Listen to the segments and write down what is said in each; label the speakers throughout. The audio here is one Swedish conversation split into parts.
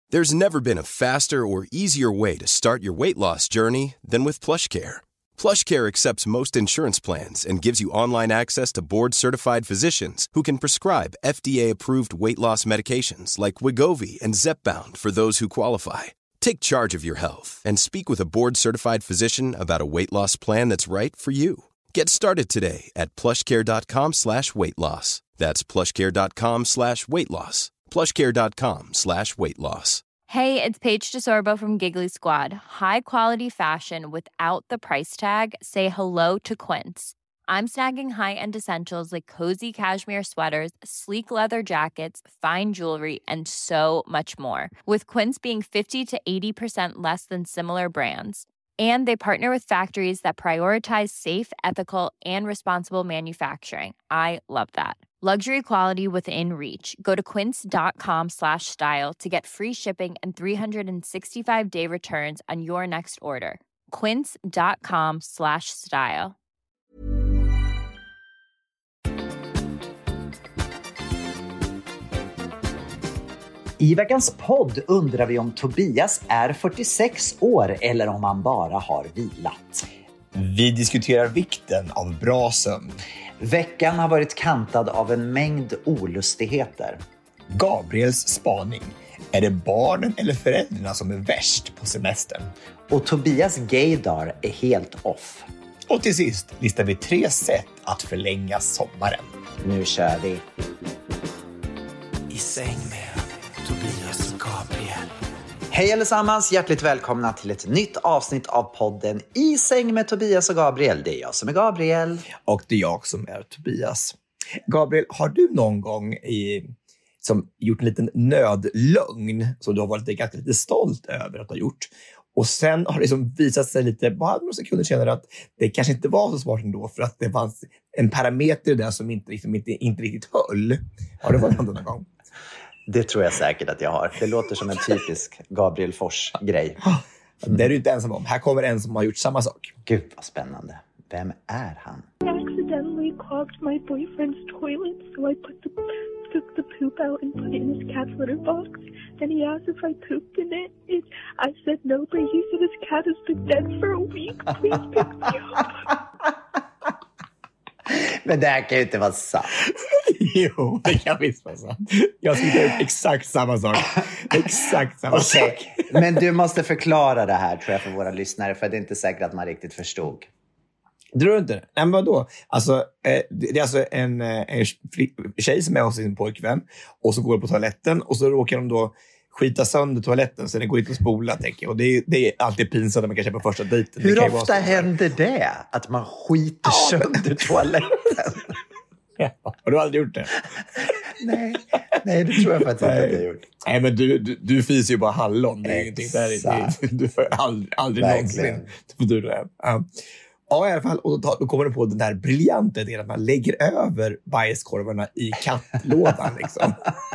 Speaker 1: There's never been a faster or easier way to start your weight loss journey than with PlushCare. PlushCare accepts most insurance plans and gives you online access to board-certified physicians who can prescribe FDA-approved weight loss medications like Wegovy and Zepbound for those who qualify. Take charge of your health and speak with a board-certified physician about a weight loss plan that's right for you. Get started today at plushcare.com/weightloss. That's plushcare.com/weightloss. plushcare.com/weightloss.
Speaker 2: Hey, it's Paige DeSorbo from Giggly Squad. High quality fashion without the price tag. Say hello to Quince. I'm snagging high-end essentials like cozy cashmere sweaters, sleek leather jackets, fine jewelry, and so much more. With Quince being 50 to 80% less than similar brands. And they partner with factories that prioritize safe, ethical, and responsible manufacturing. I love that. Luxury quality within reach. Go to quince.com/style to get free shipping and 365-day returns on your next order. Quince.com/style.
Speaker 3: I veckans podd undrar vi om Tobias är 46 år eller om han bara har vilat.
Speaker 4: Vi diskuterar vikten av bra sömn.
Speaker 3: Veckan har varit kantad av en mängd olustigheter.
Speaker 4: Gabriels spaning. Är det barnen eller föräldrarna som är värst på semestern?
Speaker 3: Och Tobias gaydar är helt off.
Speaker 4: Och till sist listar vi 3 sätt att förlänga sommaren.
Speaker 3: Nu kör vi.
Speaker 5: I säng med Tobias och Gabriel.
Speaker 3: Hej allesammans, hjärtligt välkomna till ett nytt avsnitt av podden I säng med Tobias och Gabriel. Det är jag som är Gabriel.
Speaker 4: Och det är jag som är Tobias. Gabriel, har du någon gång som gjort en liten nödlögn som du har varit ganska lite stolt över att ha gjort? Och sen har det liksom visat sig lite, bara några sekunder senare, att det kanske inte var så smart ändå för att det fanns en parameter där som inte riktigt höll. Har det varit någon gång?
Speaker 3: Det tror jag säkert att jag har. Det låter som en typisk Gabriel Fors-grej.
Speaker 4: Det är du inte ensam om. Här kommer en som har gjort samma sak.
Speaker 3: Gud vad spännande. Vem är han?
Speaker 6: I accidentally clogged my boyfriend's toilet, so I took the poop out and put it in his cat's litter box. Then he asked if I pooped in it. I said no, but he said his cat has been dead for a week. Please pick me up.
Speaker 3: Men det här kan ju inte vara sant.
Speaker 4: Jo, det kan visst vara sant. Jag skulle ta exakt samma sak. Exakt samma sak.
Speaker 3: Men du måste förklara det här, tror jag, för våra lyssnare. För det är inte säkert att man riktigt förstod.
Speaker 4: Tror du inte? Nej, men vadå? Alltså, det är alltså en tjej som är hos sin pojkvän. Och så går på toaletten. Och så råkar de då skita sönder toaletten. Så den går inte att spola, tänker jag. Och det är alltid pinsamt när man kanske på första dejten.
Speaker 3: Hur ofta händer det? Att man skiter sönder toaletten?
Speaker 4: Ja, har du aldrig gjort det?
Speaker 3: Nej, det tror jag faktiskt inte att jag har gjort.
Speaker 4: Nej, men du fiser ju bara hallon. Det är ingenting där. Du får aldrig någonsin. Ja, i alla fall. Och då kommer det på den där briljanta idén att man lägger över bajskorvarna i kattlådan liksom.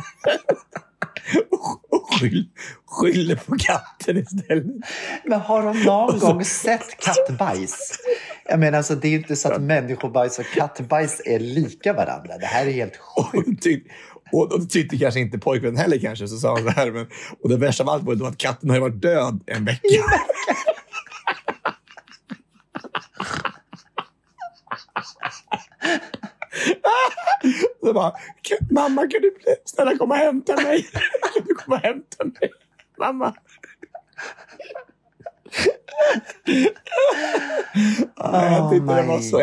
Speaker 4: och skyller på katten istället.
Speaker 3: Men har de någon gång sett kattbajs? Jag menar, alltså, det är ju inte så att människobajs och kattbajs är lika varandra. Det här är helt sjukt.
Speaker 4: Och då tyckte kanske inte pojkvännen heller kanske, så sa han så här. Men, och det värsta av allt var då att katten har varit död en vecka. Så bara, mamma, kan du snälla komma och hämta mig? Kan du komma och hämta mig? Mamma. Jag tyckte det var så.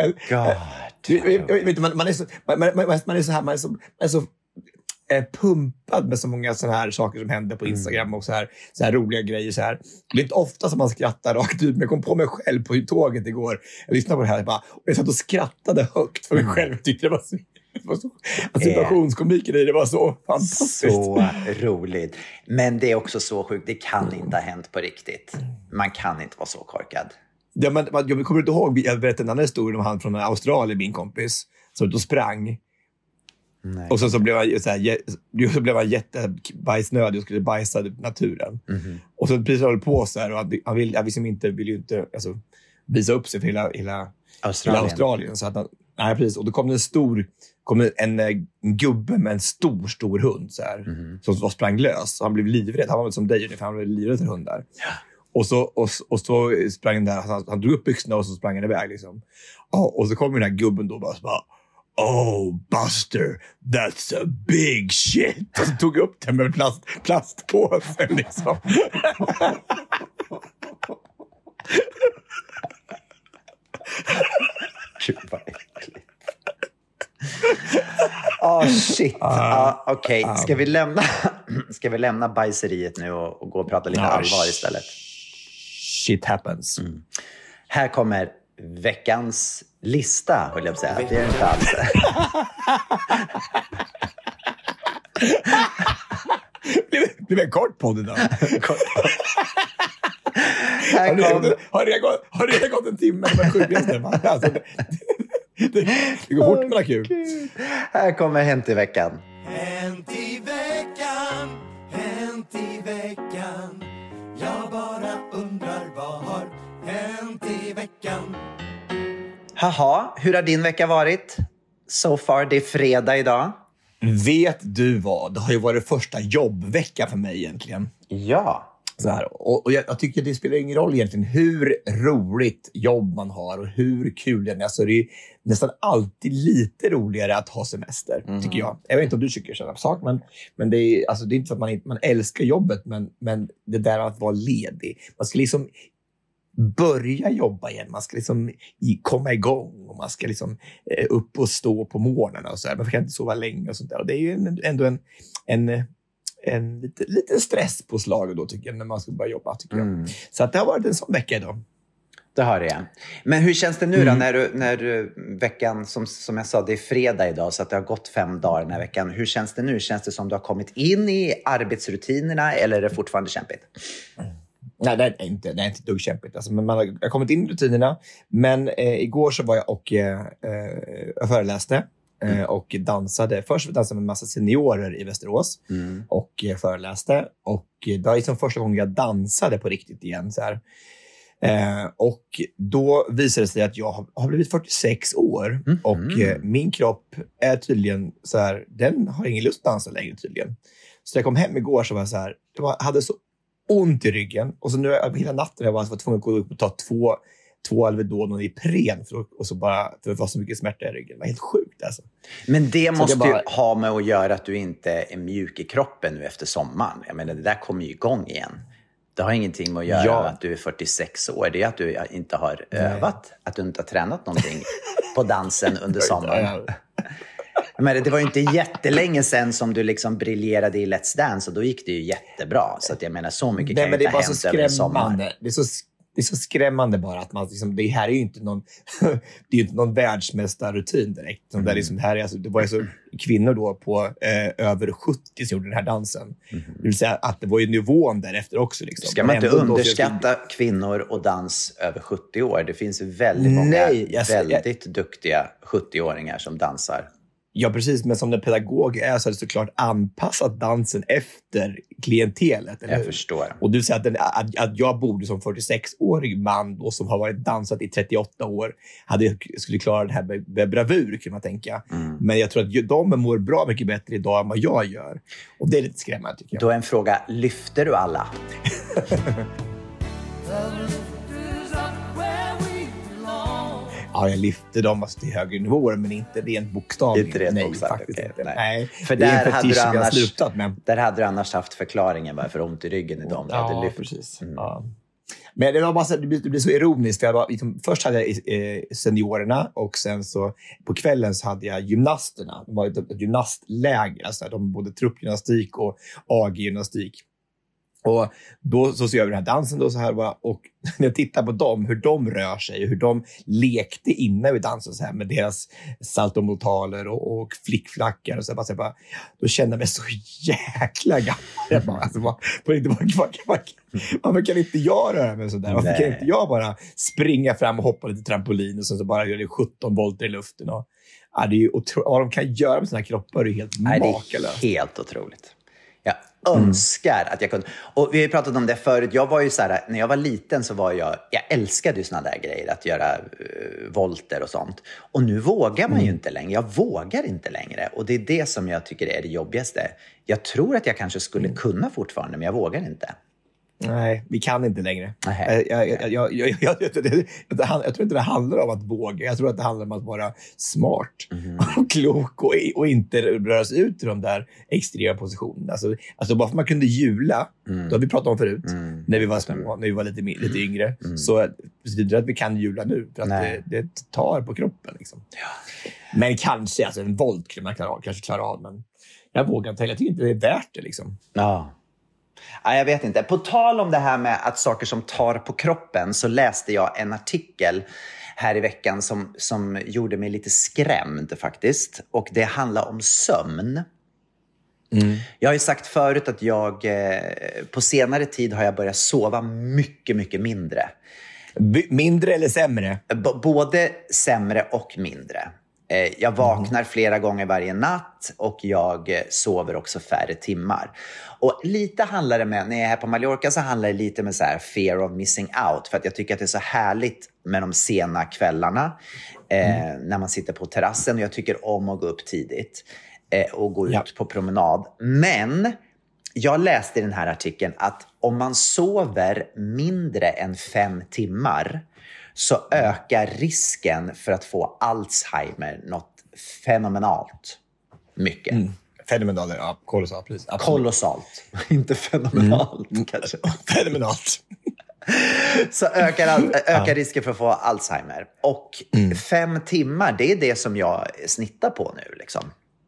Speaker 4: Man är så pumpad med så många sådana här saker som händer på Instagram och så här roliga grejer så här. Det är inte ofta som man skrattar rakt ut, men jag kom på mig själv på tåget igår. Jag lyssnade på det här och jag satt och skrattade högt för mig själv. Jag tyckte det var så situationskomiken i det var så fantastiskt.
Speaker 3: Så roligt. Men det är också så sjukt. Det kan inte ha hänt på riktigt. Man kan inte vara så korkad.
Speaker 4: Ja, men jag kommer inte ihåg, jag berättade en annan historia om han från Australien, min kompis, som då sprang. Nej. Och så blev han jättebajsnödig och skulle bajsa i naturen. Mm-hmm. Och så precis höll på så här, och han vill ju inte visa upp sig för hela Australien. Så att nej, precis. Och då kom det en stor kom en gubbe med en stor hund så här, som var sprang lös. Han blev livrädd. Han var väl som dig ungefär. Han blev livrädd för hundar. Ja. Och så sprang den där. Han drog upp byxorna och så sprang han iväg. Liksom. Och så kom den här gubben då bara så bara, oh, Buster, that's a big shit. Och så tog upp den med plastpåsen liksom.
Speaker 3: Gud vad äckligt. Shit. Okej. Ska vi lämna bajseriet nu och gå och prata lite allvar istället?
Speaker 4: Shit happens.
Speaker 3: Här kommer veckans lista, höll jag på att säga. Det är inte alls.
Speaker 4: Det blev en kort podd idag. Har det gått en timme med sjukgästen? Alltså, det går fort med kul.
Speaker 3: Här kommer Hänt i veckan.
Speaker 5: Hänt i veckan, hänt i veckan. Jag bara undrar vad har hänt i veckan.
Speaker 3: Haha, hur har din vecka varit? So far, det är fredag idag.
Speaker 4: Vet du vad? Det har ju varit första jobbvecka för mig egentligen.
Speaker 3: Ja.
Speaker 4: Så här. Och jag tycker det spelar ingen roll egentligen hur roligt jobb man har och hur kul det är. Alltså det är nästan alltid lite roligare att ha semester, tycker jag. Jag vet inte om du tycker samma sak, men det är, alltså det är inte så att man älskar jobbet, men det där att vara ledig. Man ska liksom börja jobba igen. Man ska liksom komma igång och man ska liksom upp och stå på morgnarna och så här. Man kan inte sova länge och sånt där. Och det är ju ändå en lite stress på slag då, tycker jag, när man ska börja jobba, tycker jag. Så att det har varit en sån vecka idag.
Speaker 3: Det har det. Men hur känns det nu då när du veckan, som jag sa, det är fredag idag, så att det har gått 5 dagar den här veckan. Hur känns det nu? Känns det som du har kommit in i arbetsrutinerna eller är det fortfarande kämpigt?
Speaker 4: Nej, det är inte ett dugg kämpigt. Alltså, men man har kommit in i rutinerna. Men igår så var jag och föreläste. Och dansade. Först dansade med en massa seniorer i Västerås. Och föreläste. Och det var liksom första gången jag dansade på riktigt igen. Så här. Och då visade det sig att jag har blivit 46 år. Och min kropp är tydligen så här, den har ingen lust att dansa längre tydligen. Så jag kom hem igår så var jag så här, hade så ont i ryggen. Och så nu hela natten jag var tvungen att gå upp och ta två Alvedon och Ipren och så bara, för det var så mycket smärta i ryggen. Det var helt sjukt alltså.
Speaker 3: Men det måste ju ha med att göra att du inte är mjuk i kroppen nu efter sommaren. Jag menar, det där kommer ju igång igen. Det har ingenting med att göra att du är 46 år. Det är att du inte har övat, att du inte har tränat någonting på dansen under sommaren. Men det var ju inte jättelänge sedan som du liksom briljerade i Let's Dance, och då gick det ju jättebra. Så att jag menar, så mycket kan ju inte ha hänt över sommaren.
Speaker 4: Det är så skrämmande bara att man liksom, det här är ju inte någon det är ju inte någon världsmästarrutin direkt. Där liksom, här är, alltså, det var ju så kvinnor då på över 70 som gjorde den här dansen. Det vill säga att det var ju nivån därefter också. Liksom.
Speaker 3: Ska man inte underskatta kvinnor och dans över 70 år? Det finns väldigt många väldigt duktiga 70-åringar som dansar.
Speaker 4: Ja, precis. Men som den pedagog är så är det såklart anpassat dansen efter klientelet. Eller?
Speaker 3: Jag förstår.
Speaker 4: Och du säger att jag borde som 46-årig man då, som har varit dansat i 38 år skulle klara det här med bravur, kan man tänka. Men jag tror att de mår bra mycket bättre idag än vad jag gör. Och det är lite skrämmande, tycker jag.
Speaker 3: Då är en fråga, lyfter du alla?
Speaker 4: Ja, jag lyfter dem alltså till högre nivåer, men inte rent bokstavligt.
Speaker 3: Inte rent
Speaker 4: bokstavligt.
Speaker 3: Faktiskt
Speaker 4: okay.
Speaker 3: inte.
Speaker 4: Nej.
Speaker 3: För där hade du
Speaker 4: med.
Speaker 3: annars haft förklaringen varför ont i ryggen idag.
Speaker 4: Ja, precis. Ja. Men det var bara så, det blir så ironiskt. Först hade jag seniorerna och sen så på kvällen så hade jag gymnasterna. Det var ett gymnastläger. Alltså, de både truppgymnastik och AG-gymnastik. Och då så gör vi den här dansen då så här, och när jag tittar på dem, hur de rör sig, hur de lekte innan vi dansade så här med deras saltomortaler och flickflackar och så bara, då kände jag mig så jäkla gammal. Alltså, varför kan inte jag röra mig sådär? Varför kan inte jag bara springa fram och hoppa lite trampolin och så bara göra 17 volter i luften? Och, det är ju vad de kan göra med sina kroppar är helt makalöst.
Speaker 3: Det är helt otroligt. önskar att jag kunde. Och vi har ju pratat om det förut. Jag var ju så här, när jag var liten så var jag älskade ju såna där grejer. Att göra volter och sånt. Och nu vågar man ju inte längre. Jag vågar inte längre. Och det är det som jag tycker är det jobbigaste. Jag tror att jag kanske skulle kunna fortfarande, men jag vågar inte.
Speaker 4: Nej, vi kan inte längre. Jag tror inte det handlar om att våga. Jag tror att det handlar om att vara smart och klok och inte röra sig ut i de där extrema positionerna. Alltså bara för man kunde jula, då har vi pratat om förut, när vi var små, när vi var lite yngre, så betyder det att vi kan jula nu. För att det tar på kroppen. Liksom. Ja. Men kanske, alltså en volt kan man kanske klara av, men jag vågar inte. Jag tycker inte det är värt det. Liksom.
Speaker 3: Ja. Ja, jag vet inte. På tal om det här med att saker som tar på kroppen, så läste jag en artikel här i veckan som gjorde mig lite skrämd faktiskt. Och det handlar om sömn. Jag har ju sagt förut att jag på senare tid har jag börjat sova mycket, mycket mindre.
Speaker 4: Mindre eller sämre?
Speaker 3: Både sämre och mindre. Jag vaknar flera gånger varje natt och jag sover också färre timmar. Och lite handlar det med, när jag är här på Mallorca så handlar det lite med så här fear of missing out. För att jag tycker att det är så härligt med de sena kvällarna när man sitter på terrassen. Och jag tycker om att gå upp tidigt och gå ut på promenad. Men jag läste i den här artikeln att om man sover mindre än 5 timmar så ökar risken för att få Alzheimer något fenomenalt mycket.
Speaker 4: Fenomenalt, ja. Kolossalt. Precis.
Speaker 3: Kolossalt. Inte fenomenalt kanske.
Speaker 4: Fenomenalt.
Speaker 3: Så ökar risken för att få Alzheimer. Och 5 timmar, det är det som jag snittar på nu liksom.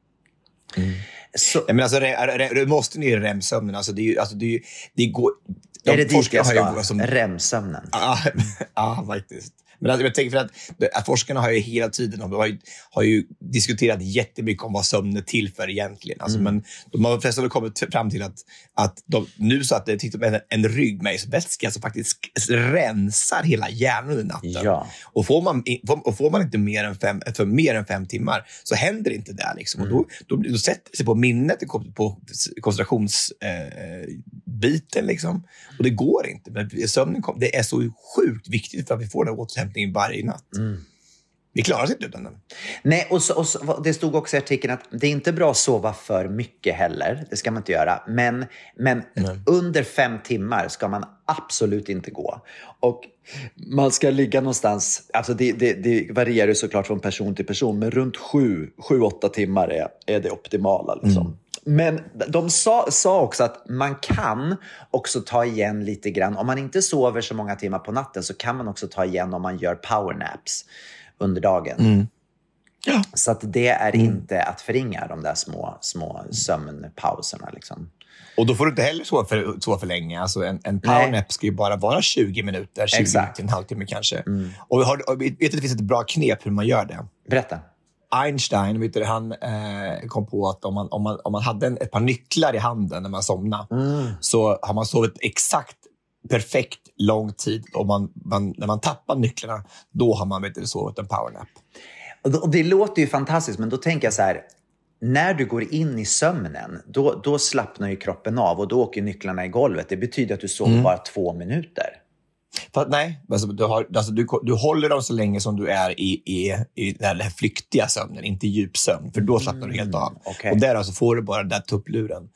Speaker 3: Så,
Speaker 4: men alltså, du måste ner i REM-sömnen. Alltså, det går...
Speaker 3: Är det dit jag ska? REM-sömnen.
Speaker 4: Ja, faktiskt. Men alltså, jag tänker för att forskarna har ju hela tiden har ju diskuterat jättemycket om vad sömn är till för egentligen. Alltså, men de har flesta kommit fram till att de nu så att det tittar en ryggmärgsvätska som faktiskt rensar hela hjärnan under natten. Ja. Och får man inte mer än 5 timmar så händer inte det liksom. Och då sätter det sig på minnet, på koncentrationsbiten liksom. Och det går inte. Men sömnen det är så sjukt viktigt för att vi får den återhämtningen varje natt. Vi klarar oss inte utan den.
Speaker 3: Nej, och det stod också i artikeln att det är inte bra att sova för mycket heller. Det ska man inte göra. Men under 5 timmar ska man absolut inte gå. Och man ska ligga någonstans, alltså det varierar ju såklart från person till person, men runt 7-8 timmar är det optimala liksom. Men de sa också att man kan också ta igen lite grann. Om man inte sover så många timmar på natten så kan man också ta igen om man gör powernaps under dagen. Ja. Så att det är inte att förringa de där små sömnpauserna liksom.
Speaker 4: Och då får du inte heller sova för länge. Alltså en powernap ska ju bara vara 20 minuter, 20 minuter, en halvtimme kanske. Och vet att det finns ett bra knep hur man gör det.
Speaker 3: Berätta.
Speaker 4: Einstein, vet du, han kom på att om man hade ett par nycklar i handen när man somnade, så har man sovit exakt perfekt lång tid. Och när man tappar nycklarna, då har man sovit en powernap.
Speaker 3: Och det låter ju fantastiskt, men då tänker jag så här: när du går in i sömnen, då slappnar ju kroppen av och då åker nycklarna i golvet. Det betyder att du sover bara 2 minuter.
Speaker 4: Nej, alltså, du håller dem så länge som du är i den här flyktiga sömnen, inte djupsömn, för då slappnar du helt av. Okay. Och där alltså får du bara den där tuppluren.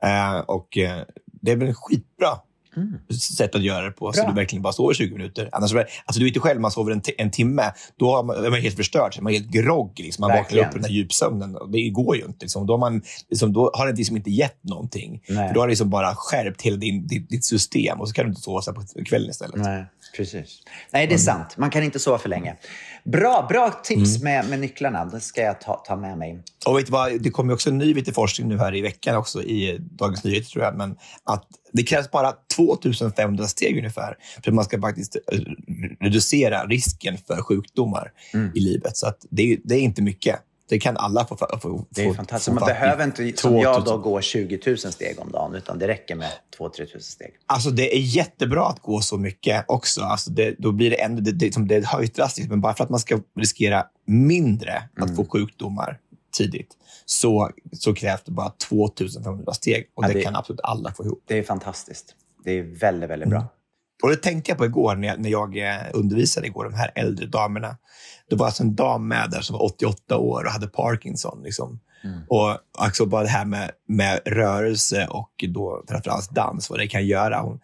Speaker 4: Det är väl en skitbra sätt att göra det på. Så du verkligen bara sover 20 minuter. Annars, alltså, du vet ju själv, man sover en timme, då är man helt förstörd. Man är helt grogg. Liksom. Man vaknar upp i den här djupsömnen. Det går ju inte. Liksom. Då har det liksom inte gett någonting. För då har det liksom bara skärpt hela ditt system. Och så kan du inte sova så på kvällen istället.
Speaker 3: Nej, precis. Nej, det är sant. Man kan inte sova för länge. Bra tips med nycklarna. Det ska jag ta med mig.
Speaker 4: Och vet du vad, det kommer också en ny forskning nu här i veckan också i Dagens Nyheter, tror jag. Men att det krävs bara 2500 steg ungefär för att man ska faktiskt reducera risken för sjukdomar i livet. Så att det är inte mycket. Det kan alla få.
Speaker 3: Det är fantastiskt. Man behöver inte, som jag då, gå 20 000 steg om dagen, utan det räcker med 2-3 000 steg.
Speaker 4: Alltså det är jättebra att gå så mycket också. Alltså då blir det ändå det höjt drastiskt. Men bara för att man ska riskera mindre att få sjukdomar tidigt så krävs det bara 2500 steg. Och det kan absolut alla få ihop.
Speaker 3: Det är fantastiskt. Det är väldigt, väldigt bra.
Speaker 4: Och det tänkte jag på igår när jag undervisade igår, de här äldre damerna. Det var alltså en dam med där som var 88 år och hade Parkinson. Liksom. Och också bara det här med rörelse och då framförallt dans, vad det kan göra.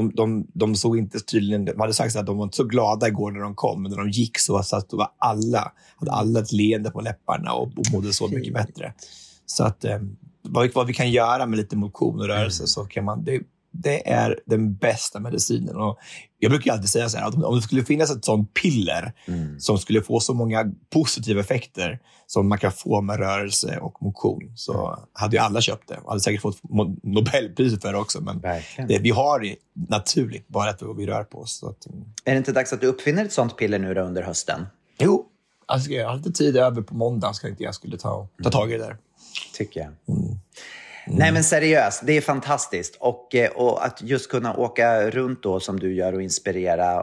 Speaker 4: De såg inte tydligen, de hade sagt att de var inte så glada igår när de kom, men när de gick så att det var hade alla ett leende på läpparna och mådde så mycket bättre. Så att vad vi kan göra med lite motion och rörelse så kan man... Det är den bästa medicinen. Och jag brukar alltid säga så här, att om det skulle finnas ett sånt piller som skulle få så många positiva effekter som man kan få med rörelse och motion, så hade ju alla köpt det. Och hade säkert fått Nobelpriset för det också. Men vi har det naturligt, bara att vi rör på oss. Så att,
Speaker 3: är det inte dags att du uppfinner ett sånt piller nu då under hösten?
Speaker 4: Jo, alltså, jag har lite tid över på måndag, så jag skulle ta tag i det där.
Speaker 3: Tycker jag. Nej, men seriöst, det är fantastiskt. Och att just kunna åka runt då som du gör och inspirera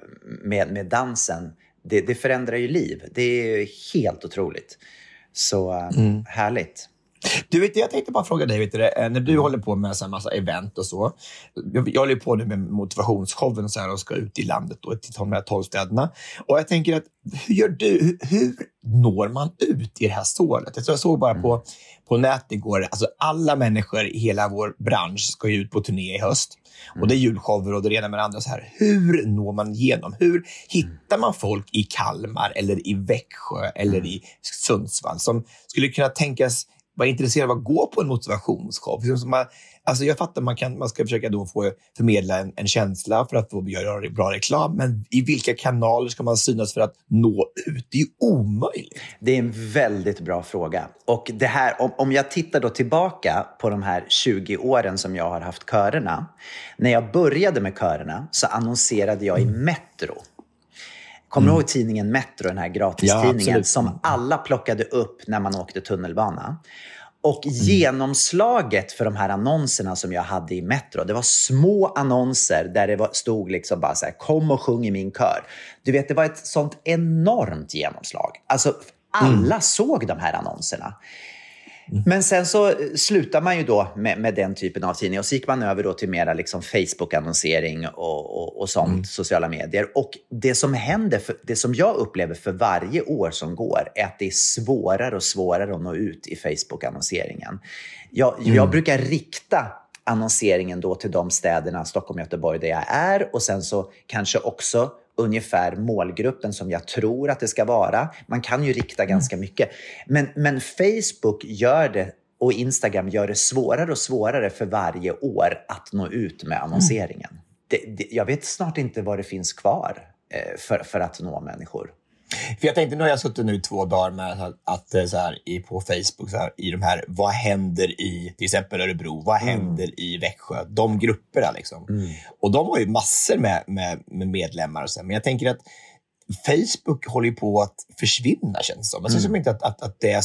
Speaker 3: med dansen, det förändrar ju liv. Det är helt otroligt. Så härligt.
Speaker 4: Du vet, jag tänkte bara fråga dig, när du håller på med en massa event och så. Jag håller på nu med motivationsshowen så här, och ska ut i landet och till de här 12 städerna. Och jag tänker att, hur når man ut i det här stålet? Jag såg bara på nätet igår, alltså alla människor i hela vår bransch ska ju ut på turné i höst. Och det är julshower och det ena med det andra. Så här. Hur når man igenom? Hur hittar man folk i Kalmar eller i Växjö eller i Sundsvall som skulle kunna tänkas vara intresserad av att gå på en motivationsshow? Alltså jag fattar man ska försöka då få förmedla en känsla för att få göra bra reklam, men i vilka kanaler ska man synas för att nå ut? Det är ju omöjligt.
Speaker 3: Det är en väldigt bra fråga. Och det här, om jag tittar då tillbaka på de här 20 åren som jag har haft körerna. När jag började med körerna så annonserade jag i Metro. Kommer du ihåg tidningen Metro, den här gratistidningen som alla plockade upp när man åkte tunnelbana? Och genomslaget för de här annonserna som jag hade i Metro, det var små annonser där det stod liksom bara så här: kom och sjung i min kör. Du vet, det var ett sånt enormt genomslag. Alltså alla såg de här annonserna. Men sen så slutar man ju då med den typen av tidning och så gick man över då till mera liksom Facebook-annonsering och sånt, sociala medier. Och det som händer, det som jag upplever för varje år som går, är att det är svårare och svårare att nå ut i Facebook-annonseringen. Jag brukar rikta annonseringen då till de städerna, Stockholm, Göteborg, där jag är, och sen så kanske också ungefär målgruppen som jag tror att det ska vara. Man kan ju rikta ganska mycket. Men Facebook gör det, och Instagram gör det svårare och svårare för varje år att nå ut med annonseringen. Jag vet snart inte vad det finns kvar för att nå människor.
Speaker 4: För jag tänkte, nu har jag suttit nu 2 dagar med att så här, på Facebook så här, i de här, vad händer i till exempel Örebro, vad händer i Växjö, de grupperna liksom. Och de har ju massor med medlemmar och så här. Men jag tänker att Facebook håller ju på att försvinna, känns som. Jag syns inte att det är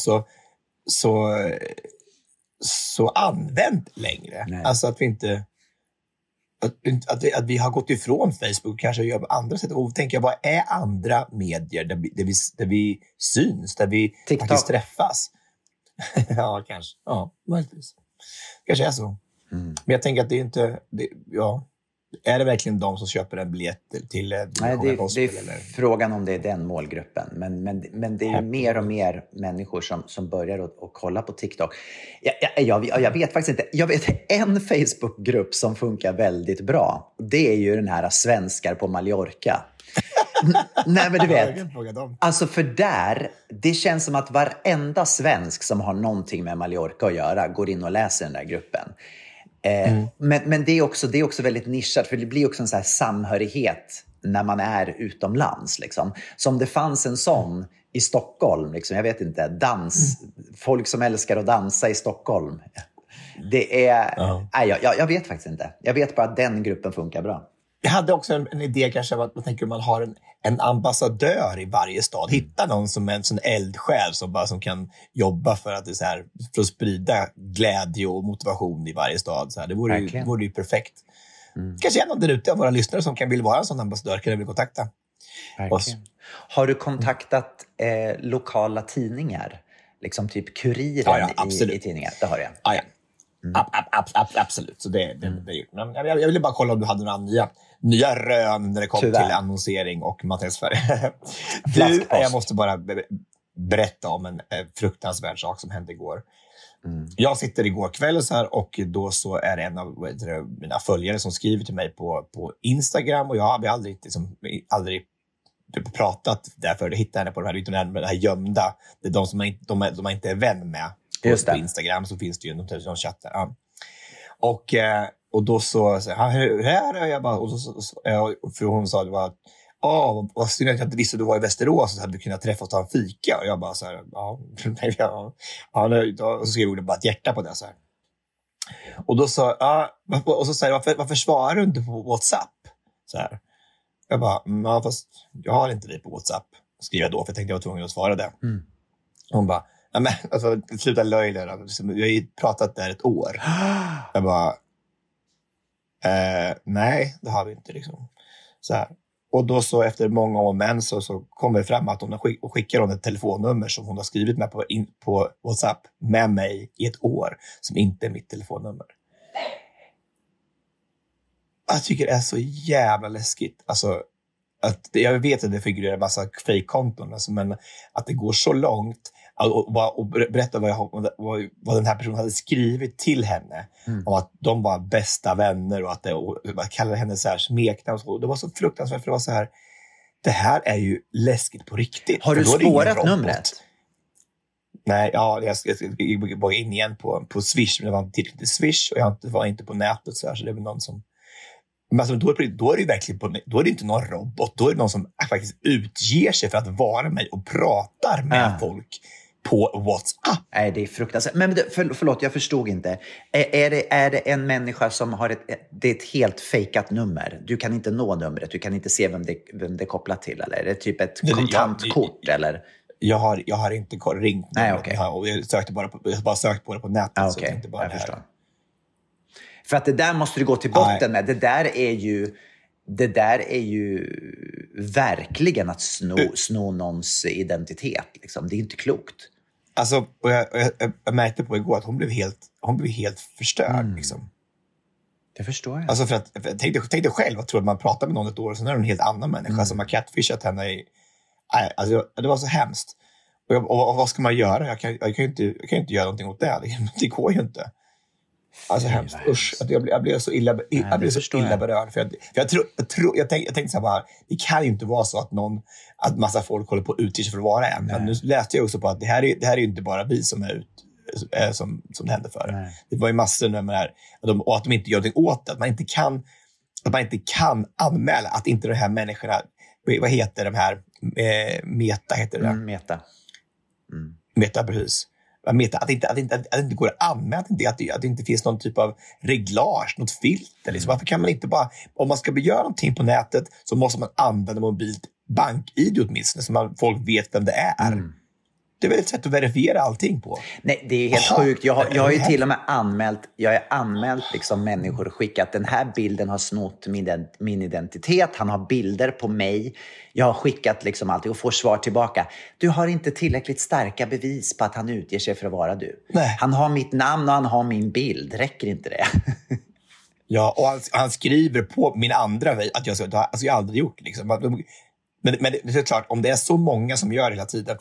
Speaker 4: så använt längre. Nej. Alltså att vi inte att vi har gått ifrån Facebook och kanske gör på andra sätt. Och tänker jag, vad är andra medier där vi syns, där vi faktiskt träffas? Ja, kanske. Ja, möjligtvis. Kanske är så. Men jag tänker att det är inte... Är det verkligen de som köper en biljett till
Speaker 3: Nej, det är frågan om det är den målgruppen. Men det är ju mer och mer människor som börjar att kolla på TikTok. Jag vet faktiskt inte. Jag vet en Facebookgrupp som funkar väldigt bra. Det är ju den här Svenskar på Mallorca. Nej, men du vet. Alltså för där, det känns som att varenda svensk som har någonting med Mallorca att göra går in och läser den där gruppen. Men det är också väldigt nischat, för det blir också en så här samhörighet när man är utomlands liksom. Som det fanns en sån i Stockholm liksom, jag vet inte, folk som älskar att dansa i Stockholm. Det är jag vet faktiskt inte. Jag vet bara att den gruppen funkar bra.
Speaker 4: Jag hade också en idé kanske av att man tänker om man har en ambassadör i varje stad. Hitta någon som är en sån eldsjäl som kan jobba för att, det så här, för att sprida glädje och motivation i varje stad. Så här. Det vore ju perfekt. Kanske är någon där ute av våra lyssnare som vill vara en sån ambassadör, kan vi kontakta oss.
Speaker 3: Har du kontaktat lokala tidningar? liksom typ Kuriren i tidningen. Det har jag.
Speaker 4: Ja, ja. Absolut, så det är gjort. Men jag ville bara kolla om du hade några nya rön när det kom till annonsering och marknadsföring. Jag måste bara berätta om en fruktansvärd sak som hände igår. Jag sitter igår kväll så här, och då så är det en av mina följare som skriver till mig på Instagram, och jag har aldrig pratat därför. Jag hittade henne på de här gömda. Det är de som man inte är vän med. På Instagram så finns det ju någon chattar. Ja. Och då så hur är det? Jag bara, och för hon sa det var vad synd att jag inte visste att du var i Västerås, så hade du kunnat träffa och ta en fika. Och jag bara så här, och så skrev hon bara ett hjärta på det så här. Och då sa och så säger varför svarar du inte på WhatsApp? Så här. Jag bara, fast jag har inte det på WhatsApp. Skriver jag då, för jag tänkte jag var tvungen att svara det. Hon bara, nej men alltså, sluta löjla. Vi har ju pratat där ett år. Jag bara, nej, det har vi inte liksom. Så här. Och då så efter många år men så kommer det fram att hon skickar ett telefonnummer som hon har skrivit med på WhatsApp med mig i ett år, som inte är mitt telefonnummer. Jag tycker det är så jävla läskigt. Alltså, jag vet att det figurerar en massa fake-konton, alltså, men att det går så långt och berätta vad den här personen hade skrivit till henne om att de var bästa vänner och att jag kallade henne så här smeknamn och så. Det var så fruktansvärt, för det var så här, det här är ju läskigt på riktigt.
Speaker 3: Har du spårat numret?
Speaker 4: Nej, jag ska gå in igen på Swish, men det var inte tillräckligt till Swish och jag var inte på nätet så det är väl någon som. Men alltså, då är det ju verkligen då är det inte någon robot, då är det någon som faktiskt utger sig för att vara mig och pratar med folk på WhatsApp.
Speaker 3: Nej, det är fruktansvärt. Men förlåt, jag förstod inte. Är det en människa som har det är ett helt fejkat nummer? Du kan inte nå numret, du kan inte se vem det är kopplat till, eller är det typ ett kontantkort eller?
Speaker 4: Jag har inte ringt.
Speaker 3: Nej, okej.
Speaker 4: Och jag har bara sökt på det på nätet.
Speaker 3: Okej, inte bara jag förstår. För att det där måste du gå till botten med. Det där är ju verkligen att sno någons identitet. Liksom. Det är inte klokt.
Speaker 4: Alltså, och jag märkte på igår att hon blev helt förstörd. Liksom.
Speaker 3: Det förstår jag.
Speaker 4: Alltså för att jag tänkte själv att tro att man pratar med någon ett år och sen är det en helt annan människa som har catfishat henne. Alltså, det var så hemskt. Och vad ska man göra? Jag kan ju inte göra någonting åt det. Det går ju inte. Alltså hemskt. Usch, jag blev så illa berörd. För jag tänkte så här bara, det kan ju inte vara så att massa folk håller på att utge sig för att vara en. Men nu läste jag också på att det här är ju inte bara vi som är som det händer för. Nej. Det var ju massor med det här, och att de inte gör någonting åt det. Att man inte kan anmäla att inte de här människorna, vad heter de här, Meta heter det. Meta, precis. Att det inte går att anmäla, att det inte finns någon typ av reglage, något filter. Liksom. Varför kan man inte bara, om man ska göra någonting på nätet så måste man använda mobilt bank-id åtminstone så folk vet vem det är. Det är väl ett sätt att verifiera allting på.
Speaker 3: Nej, det är helt sjukt. Jag har ju till och med anmält liksom människor och skickat den här bilden har snott min identitet. Han har bilder på mig. Jag har skickat liksom allt och får svar tillbaka. Du har inte tillräckligt starka bevis på att han utger sig för att vara du. Nej. Han har mitt namn och han har min bild. Räcker inte det?
Speaker 4: Ja, och han skriver på min andra att jag har aldrig gjort liksom. Men det är klart, om det är så många som gör det hela tiden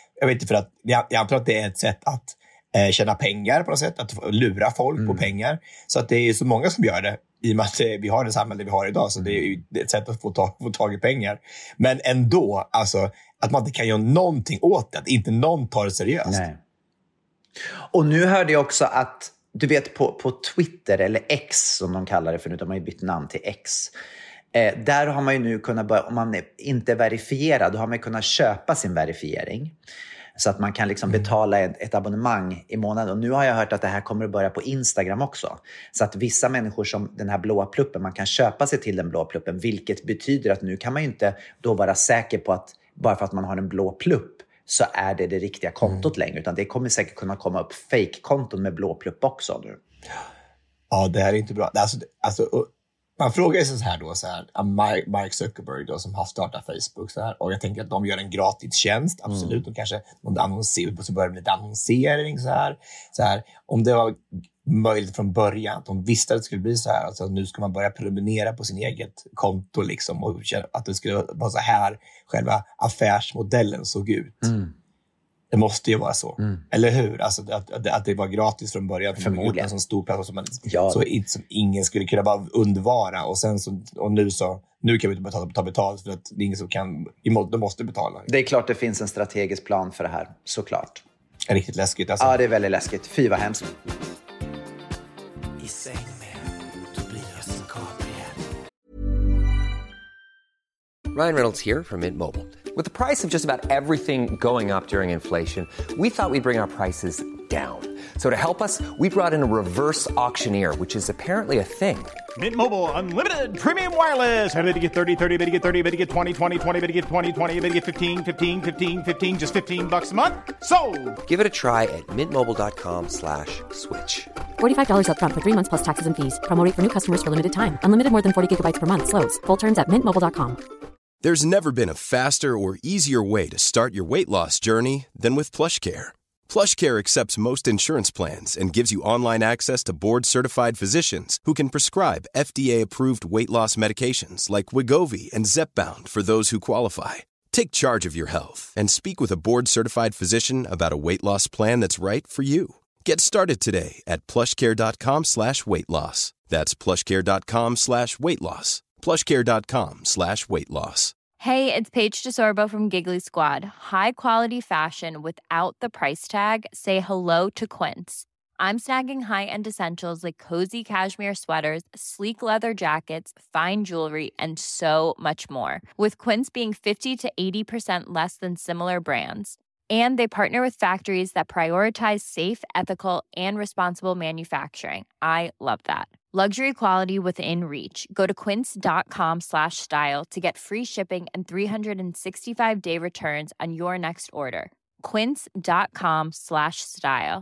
Speaker 4: jag antar att det är ett sätt att tjäna pengar på något sätt, att lura folk på pengar. Så att det är så många som gör det i och med att vi har det samhälle vi har idag, så det är ju ett sätt att få tag i pengar. Men ändå, alltså, att man inte kan göra någonting åt det, att inte någon tar det seriöst. Nej.
Speaker 3: Och nu hörde jag också att, du vet på Twitter, eller X som de kallar det för nu, de har ju bytt namn till X. Där har man ju nu kunnat börja, om man inte är verifierad, då har man kunnat köpa sin verifiering. Så att man kan liksom betala ett abonnemang i månaden. Och nu har jag hört att det här kommer att börja på Instagram också. Så att vissa människor som den här blåa pluppen, man kan köpa sig till den blåa pluppen. Vilket betyder att nu kan man ju inte då vara säker på att bara för att man har en blå plupp så är det riktiga kontot längre. Utan det kommer säkert kunna komma upp fake-konton med blå plupp också nu.
Speaker 4: Ja, det här är inte bra. Alltså, Man frågar sig så här, Mark Zuckerberg då, som har startat Facebook så här, och jag tänker att de gör en gratis tjänst, absolut, de kanske så börjar med lite annonsering så här, om det var möjligt från början, att de visste att det skulle bli så här, alltså nu ska man börja prenumerera på sin eget konto liksom, och att det skulle vara så här själva affärsmodellen såg ut. Det måste ju vara så. Eller hur? Alltså att det var gratis från början.
Speaker 3: Förmodligen.
Speaker 4: En sån stor plats som som ingen skulle kunna bara undvara. Och sen nu kan vi inte ta betalt för att det är ingen som kan. De måste betala.
Speaker 3: Det är klart det finns en strategisk plan för det här. Såklart.
Speaker 4: Det är riktigt läskigt. Alltså.
Speaker 3: Ja, det är väldigt läskigt. Fy vad hemskt.
Speaker 5: I säng med Tobias Gabriel.
Speaker 7: Ryan Reynolds here from Mint Mobile. With the price of just about everything going up during inflation, we thought we'd bring our prices down. So to help us, we brought in a reverse auctioneer, which is apparently a thing.
Speaker 8: Mint Mobile Unlimited Premium Wireless. How to get 30, 30, bit to get 30, bit to get 20, 20, 20, bit to get 20, 20, bit to get 15, 15, 15, 15, just $15 a month? Sold!
Speaker 7: Give it a try at mintmobile.com/switch.
Speaker 9: $45 up front for 3 months plus taxes and fees. Promo rate for new customers for limited time. Unlimited more than 40 gigabytes per month. Slows full terms at mintmobile.com.
Speaker 1: There's never been a faster or easier way to start your weight loss journey than with PlushCare. PlushCare accepts most insurance plans and gives you online access to board-certified physicians who can prescribe FDA-approved weight loss medications like Wegovy and Zepbound for those who qualify. Take charge of your health and speak with a board-certified physician about a weight loss plan that's right for you. Get started today at plushcare.com/weightloss. That's plushcare.com/weightloss. plushcare.com/weightloss.
Speaker 2: Hey, it's Paige DeSorbo from Giggly Squad. High quality fashion without the price tag. Say hello to Quince. I'm snagging high-end essentials like cozy cashmere sweaters, sleek leather jackets, fine jewelry, and so much more. With Quince being 50 to 80% less than similar brands. And they partner with factories that prioritize safe, ethical, and responsible manufacturing. I love that. Luxury quality within reach. Go to quince.com/style to get free shipping and 365-day returns on your next order. quince.com/style.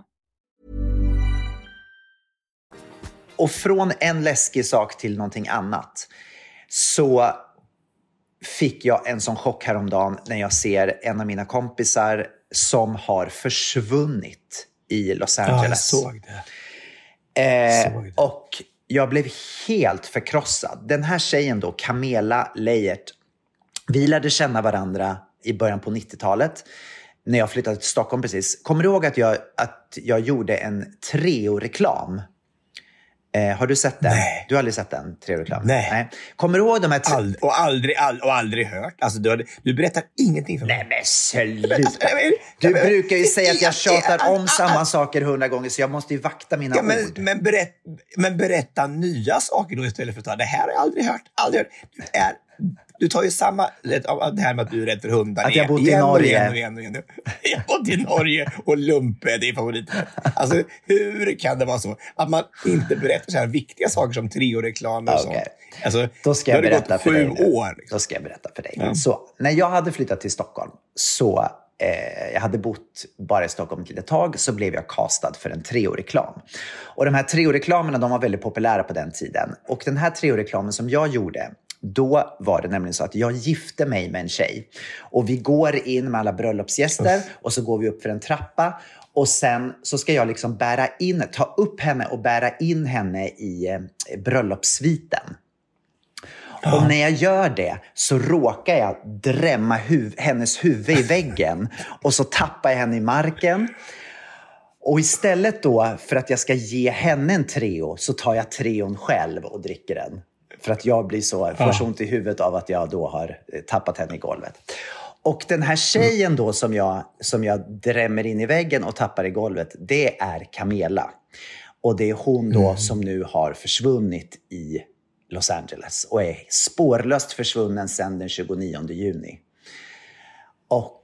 Speaker 3: Och från en läskig sak till någonting annat, så fick jag en sån chock häromdagen när jag ser en av mina kompisar som har försvunnit i Los Angeles.
Speaker 4: Ja, jag såg det.
Speaker 3: Och jag blev helt förkrossad. Den här tjejen då, Camela Leijert, vi lärde känna varandra i början på 90-talet när jag flyttade till Stockholm precis. Kommer du ihåg att jag gjorde en Treo-reklam? Har du sett den?
Speaker 4: Nej.
Speaker 3: Du har aldrig sett den Treo-reklam?
Speaker 4: Nej.
Speaker 3: Kommer du ihåg de här...
Speaker 4: Aldrig hört. Alltså, du berättar ingenting för mig.
Speaker 3: Nej, men sluta. Du brukar ju säga att jag tjatar om samma saker 100 gånger, så jag måste ju vakta mina ord.
Speaker 4: Men berätta nya saker då istället för att ta. Det här har jag aldrig hört. Du tar ju samma, det här med att du är rädd för hundar.
Speaker 3: Att jag bott i Norge.
Speaker 4: Jag har bott i Norge och lumpe, det är favoriten. Alltså, hur kan det vara så att man inte berättar så här viktiga saker som Treo-reklam och sånt? Alltså,
Speaker 3: då ska jag berätta för dig.
Speaker 4: 7 år. Liksom.
Speaker 3: Då ska jag berätta för dig. Ja. Så, när jag hade flyttat till Stockholm, så jag hade bott bara i Stockholm ett litet tag, så blev jag castad för en Treo-reklam. Och de här Treo-reklamerna, de var väldigt populära på den tiden. Och den här Treo-reklamen som jag gjorde, då var det nämligen så att jag gifte mig med en tjej. Och vi går in med alla bröllopsgäster och så går vi upp för en trappa. Och sen så ska jag liksom ta upp henne och bära in henne i bröllopssviten. Och när jag gör det så råkar jag drämma hennes huvud i väggen. Och så tappar jag henne i marken. Och istället då, för att jag ska ge henne en Treo, så tar jag Treon själv och dricker den. För att jag blir får så ont i huvudet av att jag då har tappat henne i golvet. Och den här tjejen då som jag drämmer in i väggen och tappar i golvet, det är Camela. Och det är hon då som nu har försvunnit i Los Angeles. Och är spårlöst försvunnen sedan den 29 juni. Och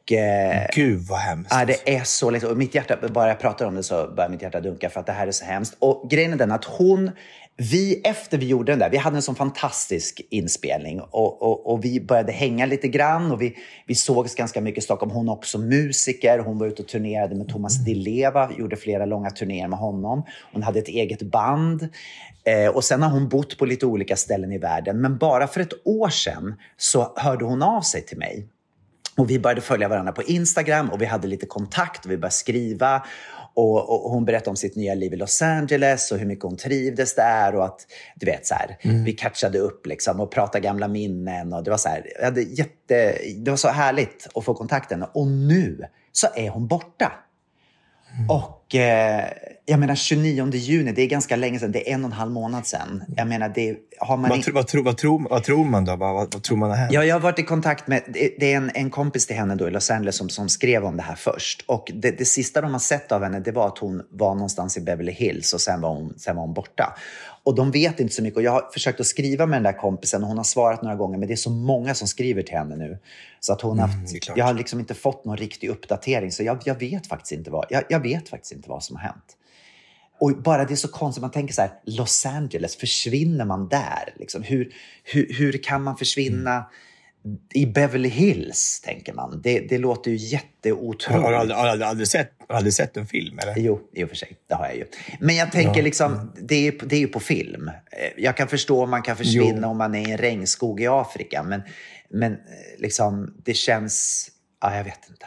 Speaker 4: Gud vad hemskt.
Speaker 3: Ja, det är så lätt. Och mitt hjärta, bara jag pratar om det så börjar mitt hjärta dunka för att det här är så hemskt. Och grejen är den att efter vi gjorde den där, vi hade en sån fantastisk inspelning och vi började hänga lite grann och vi sågs ganska mycket i Stockholm. Hon är också musiker, hon var ute och turnerade med Thomas Di Leva, gjorde flera långa turnéer med honom. Hon hade ett eget band och sen har hon bott på lite olika ställen i världen. Men bara för ett år sedan så hörde hon av sig till mig. Och vi började följa varandra på Instagram och vi hade lite kontakt och vi började skriva. Och hon berättade om sitt nya liv i Los Angeles och hur mycket hon trivdes där och att, du vet, så här, vi catchade upp liksom och pratade gamla minnen och det var så här, det var så härligt att få kontakten. Och nu så är hon borta. Och jag menar 29 juni, det är ganska länge sedan, det är 1,5 månad sedan. Jag menar, det har man
Speaker 4: vad tror man då? Vad tror man har hänt?
Speaker 3: Ja, jag har varit i kontakt med, det är en kompis till henne då i Los Angeles som skrev om det här först. Och det sista de har sett av henne, det var att hon var någonstans i Beverly Hills och sen var hon borta. Och de vet inte så mycket. Och jag har försökt att skriva med den där kompisen och hon har svarat några gånger. Men det är så många som skriver till henne nu. Så att hon jag har liksom inte fått någon riktig uppdatering. Så jag vet faktiskt inte vad som har hänt. Och bara det är så konstigt. Man tänker så här, Los Angeles, försvinner man där? Liksom, hur kan man försvinna i Beverly Hills, tänker man. Det låter ju jätteotroligt.
Speaker 4: Har du aldrig sett en film, eller?
Speaker 3: Jo, i och för sig. Det har jag ju. Men jag tänker liksom, det är ju på film. Jag kan förstå om man kan försvinna om man är i en regnskog i Afrika. Men liksom, det känns... Ja, jag vet inte.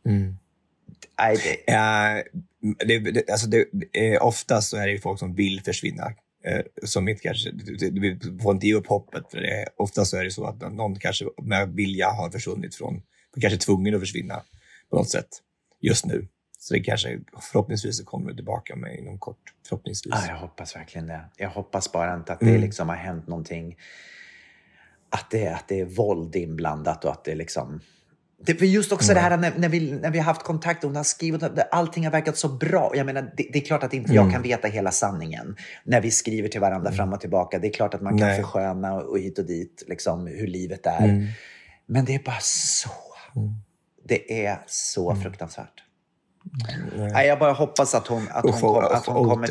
Speaker 4: Oftast så är det ju folk som vill försvinna. Som inte kanske, du får inte ge upp hoppet för det. Ofta så är det så att någon kanske med vilja har försvunnit från, kanske tvungen att försvinna på något sätt just nu. Så det kanske förhoppningsvis kommer tillbaka med inom kort, förhoppningsvis.
Speaker 3: Jag hoppas verkligen det. Jag hoppas bara inte att det liksom har hänt någonting, att det är våld inblandat och att det liksom... För just också det här när vi har haft kontakt och hon har skrivit, allting har verkat så bra. Jag menar, det är klart att inte jag kan veta hela sanningen när vi skriver till varandra fram och tillbaka. Det är klart att man kan försköna och hit och dit liksom, hur livet är. Men det är bara så. Det är så fruktansvärt. Jag bara hoppas att hon kommer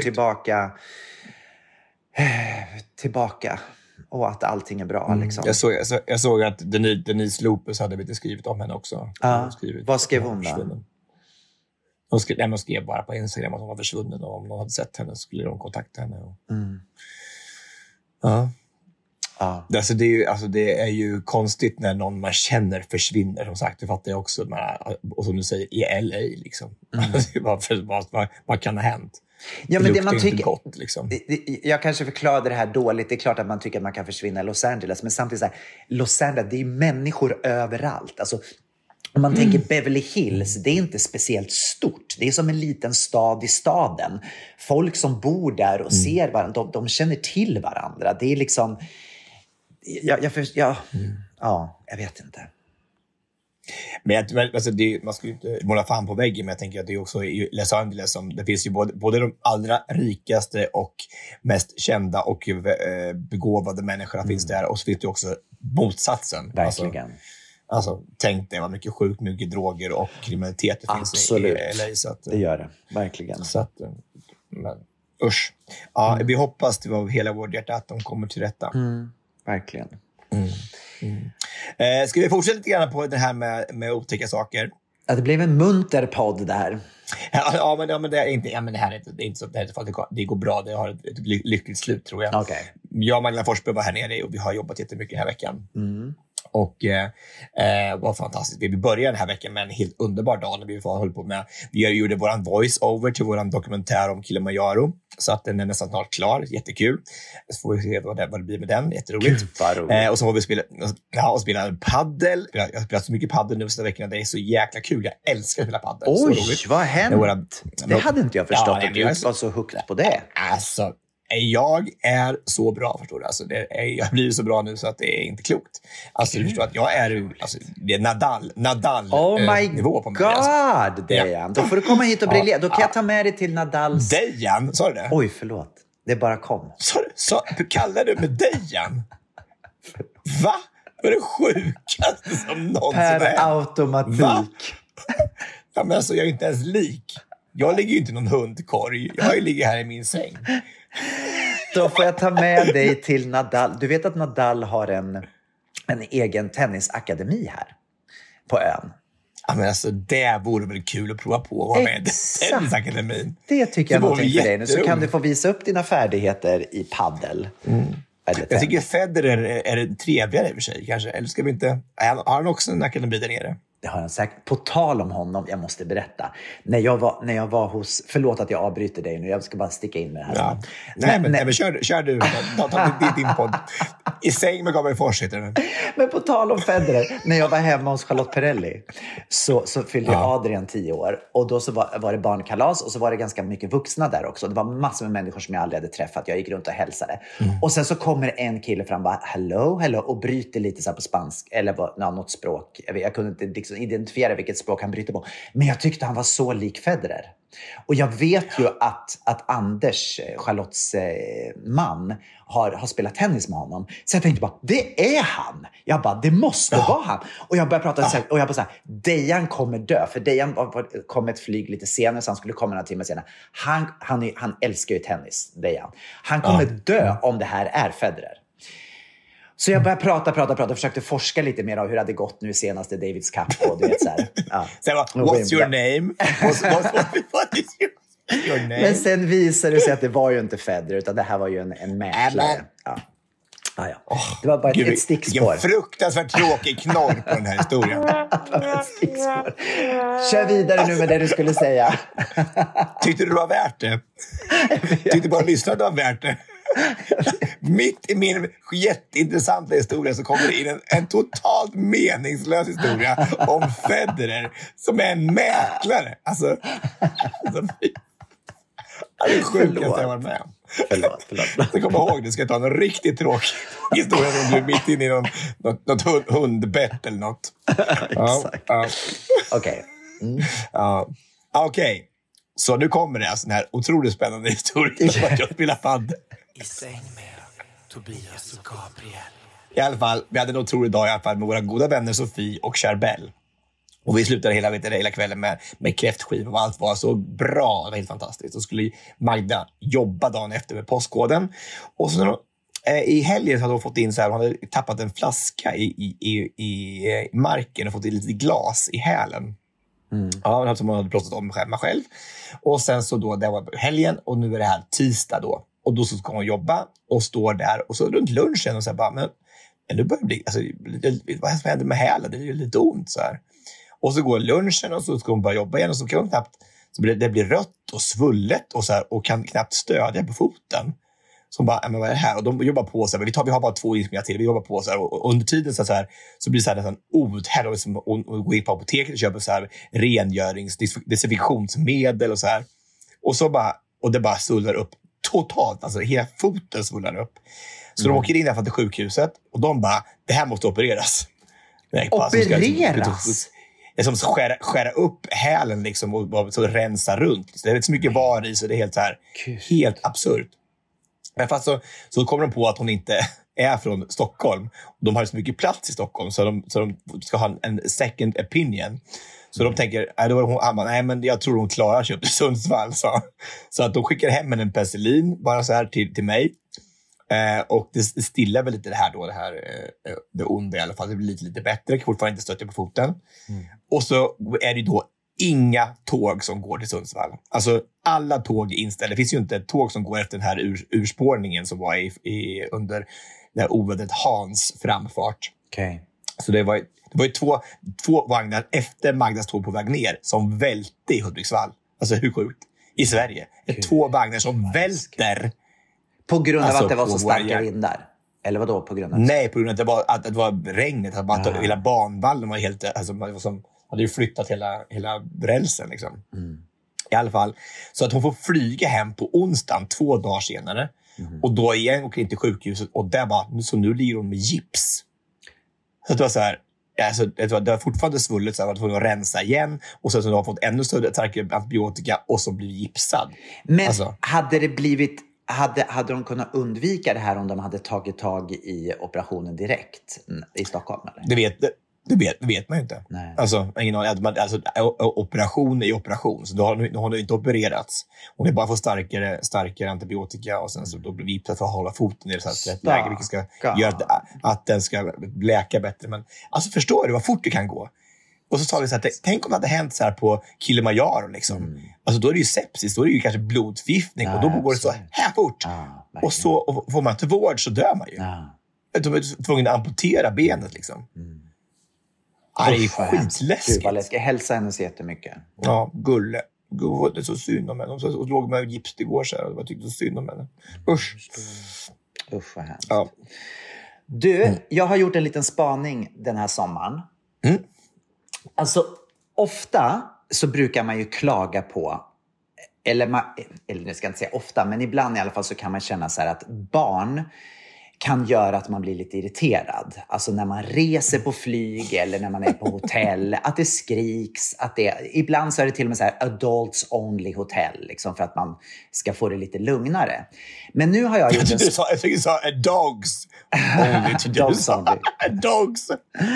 Speaker 3: tillbaka. Och att allting är bra. Liksom.
Speaker 4: Jag såg att Denise Lopez hade blivit skrivit om henne också.
Speaker 3: Vad skrev hon då?
Speaker 4: Hon skrev bara på Instagram att hon var försvunnen. Och om någon hade sett henne skulle de kontakta henne. Det är ju konstigt när någon man känner försvinner. Som sagt, det fattar jag också. Och som du säger, i LA liksom. Vad kan ha hänt?
Speaker 3: Ja, men det man tycker
Speaker 4: gott, liksom.
Speaker 3: Jag kanske förklarade det här dåligt. Det är klart att man tycker att man kan försvinna i Los Angeles, men samtidigt så här, Los Angeles, det är människor överallt. Alltså, om man tänker Beverly Hills, det är inte speciellt stort. Det är som en liten stad i staden. Folk som bor där och ser varandra, de känner till varandra. Det är liksom jag vet inte.
Speaker 4: Men alltså man ska ju inte måla fan på väggen, men jag tänker att det är också i Los Angeles som det finns ju både de allra rikaste och mest kända och begåvade människorna finns där, och så finns det också motsatsen.
Speaker 3: Verkligen.
Speaker 4: Alltså tänk dig vad mycket sjukt, mycket droger och kriminalitet det finns i LA. Så att,
Speaker 3: det gör det, verkligen.
Speaker 4: Så att, men usch. Vi hoppas det var hela vårt hjärta att de kommer till rätta.
Speaker 3: Verkligen.
Speaker 4: Ska vi fortsätta lite grann på det här med otäcka saker?
Speaker 3: Ja, det blev en munter podd där.
Speaker 4: Men det är inte, det här är inte så att det går bra. Det har ett lyckligt slut, tror jag.
Speaker 3: Okay.
Speaker 4: Jag och Magdalena Forsberg var här nere och vi har jobbat jättemycket den här veckan. Och var fantastiskt. Vi började den här veckan med en helt underbar dag när vi gjorde våran voice-over till våran dokumentär om Kilimanjaro. Så att den är nästan snart klar. Jättekul. Så får vi se vad det blir med den. Jätteroligt. Och så har vi spelat paddel. Jag har spelat så mycket paddel nu sista veckan. Det är så jäkla kul. Jag älskar att spela paddel.
Speaker 3: Oj, vad har hänt? Det hade inte jag förstått att du var så hooked på det.
Speaker 4: Alltså, jag är så bra, förstår du. Alltså, jag blir så bra nu så att det är inte klokt. Alltså, du förstår att jag är... Alltså, det är Nadal nivå på mig.
Speaker 3: Oh my god, Dejan. Då får du komma hit och briljera. Då kan jag ta med dig till Nadals...
Speaker 4: Dejan, sa du det?
Speaker 3: Oj, förlåt. Det bara kom.
Speaker 4: Du kallar du med Dejan? Va? Det var det sjukaste som någonsin
Speaker 3: Per automatik.
Speaker 4: Va? Ja, men alltså, jag är inte ens lik. Jag ligger ju inte i någon hundkorg. Jag ligger här i min säng.
Speaker 3: Då får jag ta med dig till Nadal. Du vet att Nadal har en egen tennisakademi här på ön.
Speaker 4: Ja, men alltså, det vore väl kul att prova på att vara med i tennisakademin.
Speaker 3: Det tycker jag någonting för dig nu. Så kan du få visa upp dina färdigheter i paddel.
Speaker 4: Jag tycker Federer är trevligare i och för sig kanske. Eller ska vi inte... Har han också en akademi där nere?
Speaker 3: Det har han säkert. På tal om honom, jag måste berätta. När jag var hos... Förlåt att jag avbryter dig nu. Jag ska bara sticka in med det här.
Speaker 4: Ja. Nej, men kör du. Ta din podd. I säng med Gabriel Fors heter det.
Speaker 3: Men på tal om Federer. När jag var hemma hos Charlotte Perrelli så fyllde Adrian 10 år. Och då så var det barnkalas. Och så var det ganska mycket vuxna där också. Det var massor med människor som jag aldrig hade träffat. Jag gick runt och hälsade. Och sen så kommer en kille fram och bara hello. Och bryter lite så här på spansk. Eller något språk. Jag kunde inte liksom identifiera vilket språk han bryter på. Men jag tyckte han var så lik Federer. Och jag vet ju att Anders, Charlottes man, har spelat tennis med honom. Så jag tänkte bara, det är han. Jag bara, det måste vara han. Och jag började prata och jag bara så här, Dejan kommer dö. För Dejan kom ett flyg lite senare, så han skulle komma några timmar senare. Han älskar ju tennis, Dejan. Han kommer dö om det här är Federer. Så jag började prata och försökte forska lite mer av hur det hade gått nu senast i Davids Cup. Och du vet så här. Ja.
Speaker 4: What's your name? What is your name?
Speaker 3: Men sen visade det sig att det var ju inte Federer, utan det här var ju en mäklare. Ja. Det var bara ett stickspår.
Speaker 4: Vilken fruktansvärt tråkig knorr på den här historien.
Speaker 3: Ett stickspår. Kör vidare nu med det du skulle säga.
Speaker 4: Tyckte du det var värt det? Tyckte bara lyssnade det var värt det? Mitt i min jätteintressanta historia så kommer det in en totalt meningslös historia om Federer som är en mäklare. Alltså det är sjukt att jag var med.
Speaker 3: Förlåt.
Speaker 4: Så kom ihåg, du ska ta en riktigt tråkig historia om du är mitt inne i något hundbett eller något.
Speaker 3: Exakt. Okej.
Speaker 4: Okej. Så nu kommer det alltså den här otroligt spännande historien om att jag spelar paddel.
Speaker 5: I säng med Tobias och Gabriel.
Speaker 4: I alla fall, vi hade en otrolig dag i alla fall med våra goda vänner Sofie och Charbel. Och vi slutade hela kvällen med kräftskiva och allt var så bra. Det var helt fantastiskt. Så skulle Magda jobba dagen efter med postkoden. Och så i helgen hade hon fått in så här, hon hade tappat en flaska i marken och fått in lite glas i hälen. Ja, som hon hade plåtat om själv. Och sen så då, det var helgen och nu är det här tisdag då. Och då så ska hon jobba och står där och så runt lunchen och så här bara, men nu börjar det bli, alltså, vad händer med hälen? Det är ju lite ont så här. Och så går lunchen och så ska hon börja jobba igen och så kan hon knappt, så det blir rött och svullet och så här, och kan knappt stödja på foten. Så hon bara, men vad är det här? Och de jobbar på så här, vi har bara 2 inspelningar till, vi jobbar på så här, och under tiden så blir det så här nästan outhärdligt som att gå in på apoteket och köpa så här rengöringsdesinfektionsmedel och så här. Och så bara, och det bara svullar upp totalt, alltså hela foten svullar upp. Så de åker in där till sjukhuset och de bara, det här måste opereras.
Speaker 3: Opereras?
Speaker 4: Det är som skära upp hälen liksom och så rensa runt. Så det är så mycket var i så det är helt så här, helt absurt. Men fast så kommer de på att hon inte är från Stockholm. De har så mycket plats i Stockholm så de ska ha en second opinion. Så de tänker, nej men jag tror hon klarar sig upp till Sundsvall. Så att de skickar hem en penicillin bara så här till mig. Och det stillar väl lite det här då, det onda i alla fall. Det blir lite bättre, jag kan fortfarande inte stötta på foten. Och så är det då inga tåg som går till Sundsvall. Alltså alla tåg är inställda. Det finns ju inte ett tåg som går efter den här urspårningen som var under det här ovädret Hans framfart.
Speaker 3: Okay.
Speaker 4: Så det var ju två vagnar efter Magdas tåg på väg ner som välte i Hudiksvall. Alltså hur sjukt? I Sverige. 2 vagnar som välter.
Speaker 3: På grund av att det var så starka vindar? Eller vadå på grund av?
Speaker 4: Nej, på grund av att det var regnet. Att hela banvallen var helt... Alltså, som hade ju flyttat hela rälsen liksom. I alla fall. Så att hon får flyga hem på onsdagen 2 dagar senare. Och då igen åker in till sjukhuset. Och där bara, så nu ligger hon med gips. Så det var så här... Alltså, det var fortfarande svullet så att hon får rensa igen. Och så har fått ännu större antibiotika och så blir gipsad.
Speaker 3: Men hade det blivit hade de kunnat undvika det här om de hade tagit tag i operationen direkt i Stockholm? Eller?
Speaker 4: Det vet man ju inte.
Speaker 3: Nej.
Speaker 4: Alltså, operation är operation. Så då har hon inte opererats. Hon är bara fått starkare antibiotika. Och sen så då blir vi för att hålla foten i det rätt läge. Vilket ska göra att den ska läka bättre. Men alltså, förstår du vad fort det kan gå? Och så sa vi så här, tänk om det hade hänt så här på Kilimanjaro liksom. Alltså då är det ju sepsis, då är det ju kanske blodförgiftning. Och då går det så här fort. Och så får man till vård så dör man ju. De är tvungna att amputera benet liksom. Det är skitläskigt.
Speaker 3: Jag ska hälsa henne så jättemycket.
Speaker 4: Ja, Gulle. Det är så synd om henne. Hon låg med gips igår så här. Och jag tyckte så synd om henne. Usch
Speaker 3: vad hemskt.
Speaker 4: Ja.
Speaker 3: Du, jag har gjort en liten spaning den här sommaren. Alltså, ofta så brukar man ju klaga på, eller jag ska inte säga ofta, men ibland i alla fall så kan man känna så här att barn kan göra att man blir lite irriterad. Alltså när man reser på flyg eller när man är på hotell, att det skriks, ibland så är det till och med så här adults only hotell liksom, för att man ska få det lite lugnare. Men nu har jag gjort
Speaker 4: jag tycker du sa dogs only.
Speaker 3: Dogs only.
Speaker 4: Dogs.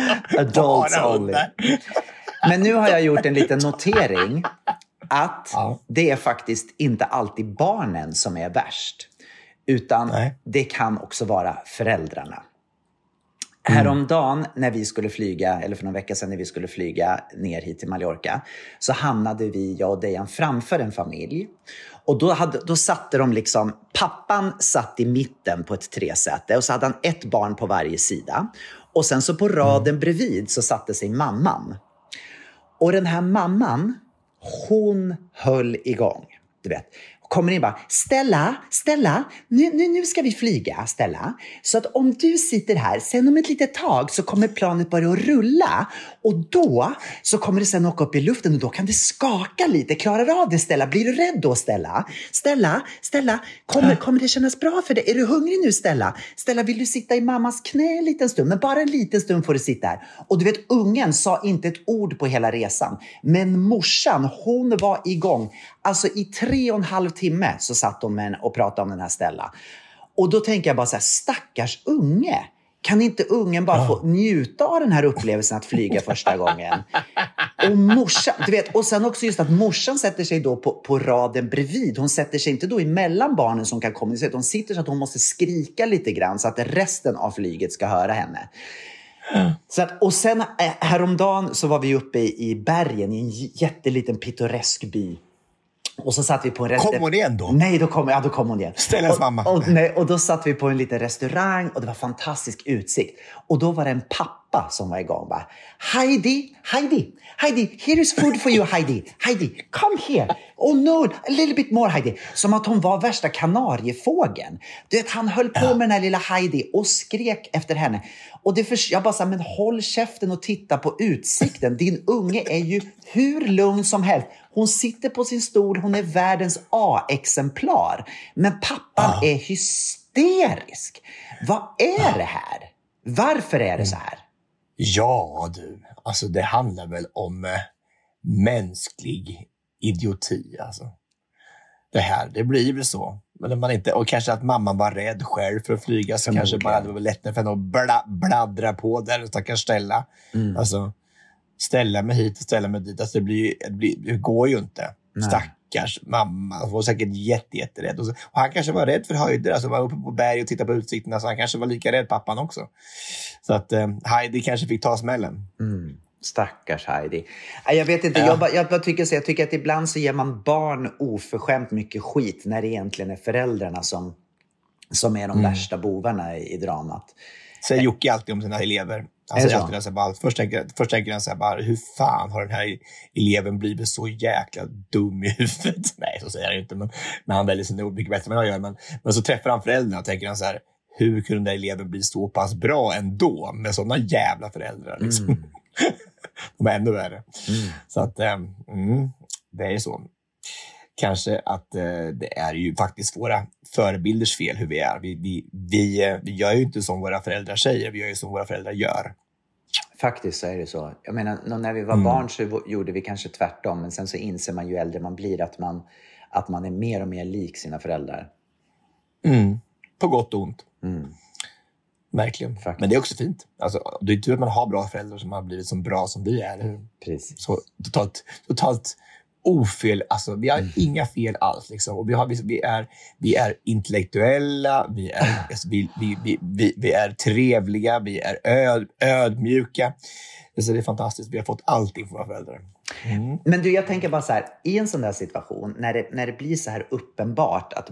Speaker 3: Adults only. Men nu har jag gjort en liten notering att det är faktiskt inte alltid barnen som är värst. Utan det kan också vara föräldrarna. Häromdagen när vi skulle flyga, eller för någon vecka sedan när vi skulle flyga ner hit till Mallorca, så hamnade jag och Dejan framför en familj. Och då satte de liksom, pappan satt i mitten på ett träsäte och så hade han ett barn på varje sida. Och sen så på raden bredvid så satte sig mamman. Och den här mamman, hon höll igång, du vet. Kommer in bara, Stella, nu ska vi flyga, Stella. Så att om du sitter här, sen om ett litet tag så kommer planet börja rulla. Och då så kommer det sen åka upp i luften och då kan det skaka lite. Klarar du av det, Stella? Blir du rädd då, Stella? Stella, kommer det kännas bra för dig? Är du hungrig nu, Stella? Stella, vill du sitta i mammas knä en liten stund? Men bara en liten stund får du sitta här. Och du vet, ungen sa inte ett ord på hela resan. Men morsan, hon var igång. Alltså i 3,5 timme så satt de och pratade om den här Stella. Och då tänker jag bara så här, stackars unge. Kan inte ungen bara få njuta av den här upplevelsen att flyga första gången? Och morsan, du vet, och sen också just att morsan sätter sig då på raden bredvid. Hon sätter sig inte då emellan barnen som kan kommunicera. Hon sitter så att hon måste skrika lite grann så att resten av flyget ska höra henne. Så att, och sen häromdagen så var vi uppe i bergen i en jätteliten pittoresk by. Och så satt vi på en restaurang.
Speaker 4: Kom hon igen då?
Speaker 3: Nej, då kom hon igen.
Speaker 4: Stellas mamma.
Speaker 3: Och då satt vi på en liten restaurang och det var fantastisk utsikt. Och då var det en pappa som var igång. Bara, Heidi, here is food for you, Heidi, come here. Oh no, a little bit more, Heidi. Som att hon var värsta kanariefågeln. Du vet, han höll på med den här lilla Heidi och skrek efter henne. Och jag bara sa, men håll käften och titta på utsikten. Din unge är ju hur lugn som helst. Hon sitter på sin stol, hon är världens A-exemplar. Men pappan är hysterisk. Vad är det här? Varför är det så här?
Speaker 4: Ja du, alltså det handlar väl om mänsklig idioti alltså. Det blir väl så. Men man inte, och kanske att mamman var rädd själv för att flyga, så kanske bara det var lättare för henne att bladra på där och stackars Stella. Alltså, ställa mig hit och ställa mig dit. Alltså det går ju inte. Nej. Stackars mamma. Hon var säkert jätterädd. Och han kanske var rädd för höjder. Alltså var uppe på berg och tittade på utsikten. Alltså han kanske var lika rädd, pappan också. Så att Heidi kanske fick ta smällen.
Speaker 3: Stackars Heidi. Jag vet inte, jag tycker att ibland så ger man barn oförskämt mycket skit när det egentligen är föräldrarna som är de värsta bovarna i dramat.
Speaker 4: Säger Jocke alltid om sina elever. Först tänker han så här bara, hur fan har den här eleven blivit så jäkla dum i huvudet? Nej, så säger han ju inte, men han väljer sina ord mycket bättre än jag gör. Men så träffar han föräldrarna och tänker han så här, hur kunde den där eleven bli så pass bra ändå med sådana jävla föräldrar liksom? De är ännu värre. Så att det är så. Kanske att det är ju faktiskt våra förebilders fel hur vi är. Vi gör ju inte som våra föräldrar säger, vi gör ju som våra föräldrar gör.
Speaker 3: Faktiskt så är det så. Jag menar, när vi var barn så gjorde vi kanske tvärtom, men sen så inser man ju äldre man blir att man är mer och mer lik sina föräldrar.
Speaker 4: På gott och ont. Verkligen. Faktiskt. Men det är också fint. Alltså, det är tur att man har bra föräldrar som har blivit så bra som vi är. Eller?
Speaker 3: Precis.
Speaker 4: Så totalt ofel. Alltså, vi har inga fel alls. Liksom. Och vi är intellektuella. Vi är trevliga. Vi är ödmjuka. Så det är fantastiskt. Vi har fått allting från våra föräldrar.
Speaker 3: Men du, jag tänker bara så här. I en sån där situation. När det blir så här uppenbart att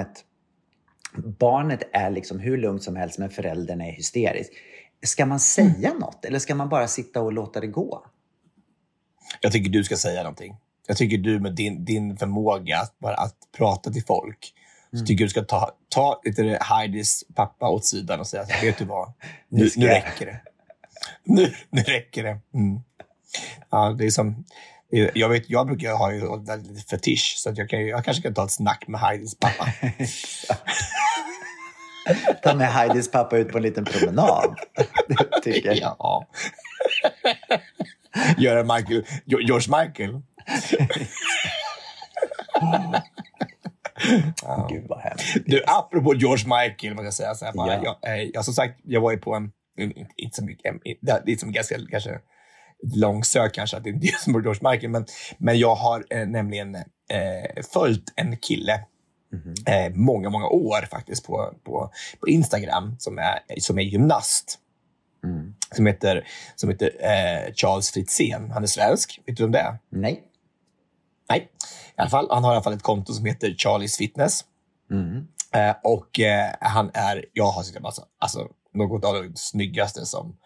Speaker 3: barnet är liksom hur lugnt som helst, men föräldern är hysterisk. Ska man säga något? Eller ska man bara sitta och låta det gå?
Speaker 4: Jag tycker du ska säga någonting. Jag tycker du med din förmåga att prata till folk. Så tycker du ska ta lite Heidis pappa åt sidan och säga att vet du vad? Nu räcker det. Nu räcker det. Ja, det är som... Jag brukar ha ju lite fetisch, så att jag kanske kan ta ett snack med Heidis pappa.
Speaker 3: Ta med Heidis pappa ut på en liten promenad. Det tycker jag.
Speaker 4: Ja. Göra George Michael.
Speaker 3: Gud vad hemskt.
Speaker 4: Du, apropå George Michael, man kan säga så här. Jag som sagt, jag var ju på en... Inte så mycket... Det är som ganska kanske... långsök kanske att det inte är som George Michael, men jag har nämligen följt en kille många år faktiskt på Instagram som är gymnast som heter Charles Fritzén. Han är svensk, vet du om det är?
Speaker 3: Nej.
Speaker 4: I alla fall, han har i alla fall ett konto som heter Charlie's Fitness och han är, jag har sett alltså något av det snyggaste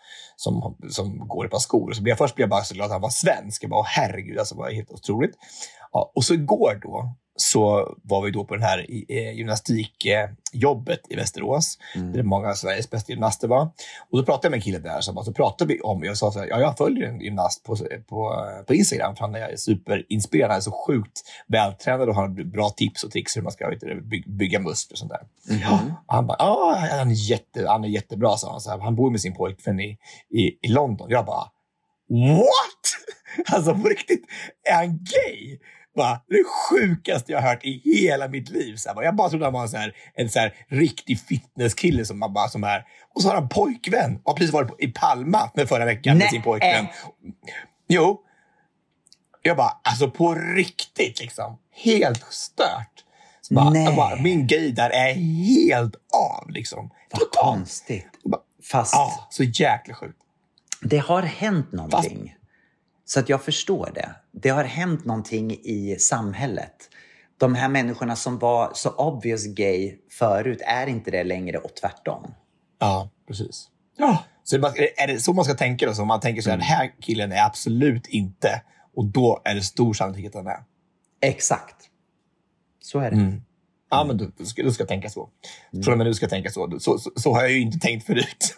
Speaker 4: som går i ett par skor. Så först blev jag bara så glad att han var svensk. Jag bara, herregud, alltså, det var helt otroligt. Ja, och så igår då, så var vi då på den här gymnastikjobbet i Västerås. Där många av Sveriges bästa gymnaster var. Och då pratade jag med en kille där. Så pratade vi om, jag sa så här, jag följer en gymnast på Instagram. För han är superinspirerad. Han är så sjukt vältränad och har bra tips och tricks hur man ska bygga muskler och sånt där. Och han bara, han är jättebra, sa han. Så här, han bor med sin pojkvän i London. Jag bara, what? Alltså på riktigt, är han gay? Det sjukaste jag har hört i hela mitt liv. Jag bara trodde han var en riktig fitnesskille som är. Och så har han pojkvän. Och precis varit i Palma med förra veckan med sin pojkvän. Jo. Jag bara, alltså på riktigt liksom. Helt stört. Min gay där är helt av liksom.
Speaker 3: Vad konstigt. Fast...
Speaker 4: Ja, så jäkla sjukt.
Speaker 3: Det har hänt någonting. Så att jag förstår det. Det har hänt någonting i samhället. De här människorna som var så obvious gay förut är inte det längre och tvärtom.
Speaker 4: Ja, precis. Ja. Så är det så man ska tänka då? Så man tänker så här, den här killen är absolut inte. Och då är det stor sannolikhet att den är.
Speaker 3: Exakt. Så är det.
Speaker 4: Ja, men du ska tänka så. Från och med nu ska tänka så. Så har jag ju inte tänkt förut.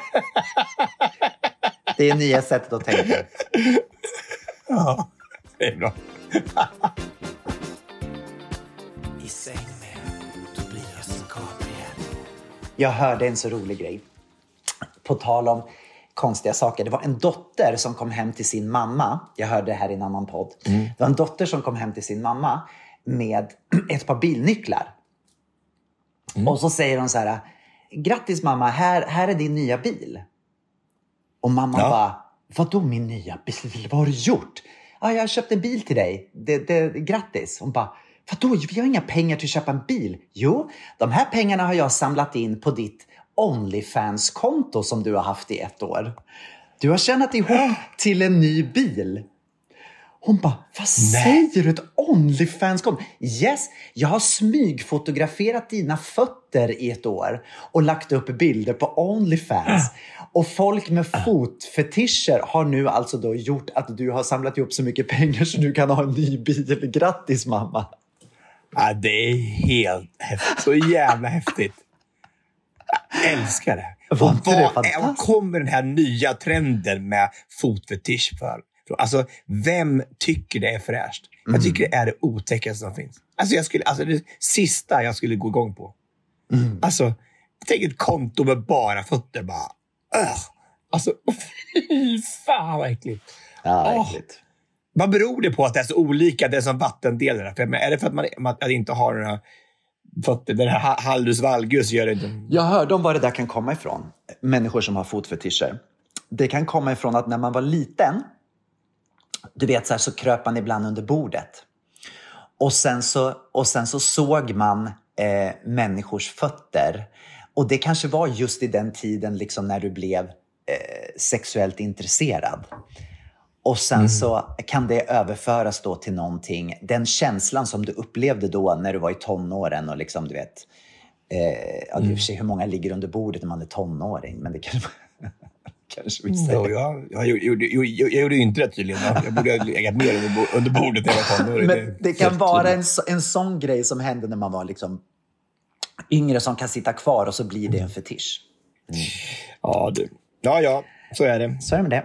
Speaker 3: Det är nya sättet att tänka.
Speaker 4: Ja, det är bra.
Speaker 5: I säng med Tobias Gabriel.
Speaker 3: Jag hörde en så rolig grej. På tal om konstiga saker. Det var en dotter som kom hem till sin mamma. Jag hörde det här i en annan podd. Det var en dotter som kom hem till sin mamma med ett par bilnycklar. Och så säger hon så här: grattis mamma, här är din nya bil. Och mamma bara, vadå min nya bil? Vad har du gjort? Ja, jag har köpt en bil till dig. Grattis. Hon bara, vadå? Vi har inga pengar till att köpa en bil. Jo, de här pengarna har jag samlat in på ditt OnlyFans-konto som du har haft i 1 år. Du har tjänat ihop till en ny bil. Hon bara, vad säger du? Ett OnlyFans-konto? Yes, jag har smygfotograferat dina fötter i 1 år och lagt upp bilder på OnlyFans. Och folk med fotfetischer har nu alltså då gjort att du har samlat ihop så mycket pengar så du kan ha en ny bil. Grattis mamma.
Speaker 4: Ja, det är helt häftigt. Så jävla häftigt. Jag älskar det. Vad kommer den här nya trenden med fotfetisch för? Alltså, vem tycker det är fräscht? Jag tycker det är det otäckaste som finns. Alltså, det sista jag skulle gå igång på. Alltså, tänk ett konto med bara fötter. Bara, alltså, fy fan vad äckligt.
Speaker 3: Ja, äckligt.
Speaker 4: Vad beror det på att det är så olika? Det är som vattendelar. Är det för att man inte har några För att den här Haldus Valgus gör det inte.
Speaker 3: Jag hörde om var det där kan komma ifrån. Människor som har fotfetischer. Det kan komma ifrån att när man var liten, du vet så kröp man ibland under bordet. Och sen så såg man människors fötter. Och det kanske var just i den tiden liksom när du blev sexuellt intresserad. Och sen så kan det överföras då till någonting. Den känslan som du upplevde då när du var i tonåren och liksom du vet. Ja, det är för sig hur många ligger under bordet när man är tonåring. Men det kanske vi säger.
Speaker 4: Jag gjorde ju inte det tydligen. Jag borde ha legat mer under bordet när jag var tonåring.
Speaker 3: Men det kan vara en sån grej som hände när man var liksom yngre som kan sitta kvar och så blir det en fetisch.
Speaker 4: Ja, så är det.
Speaker 3: Så är det med det.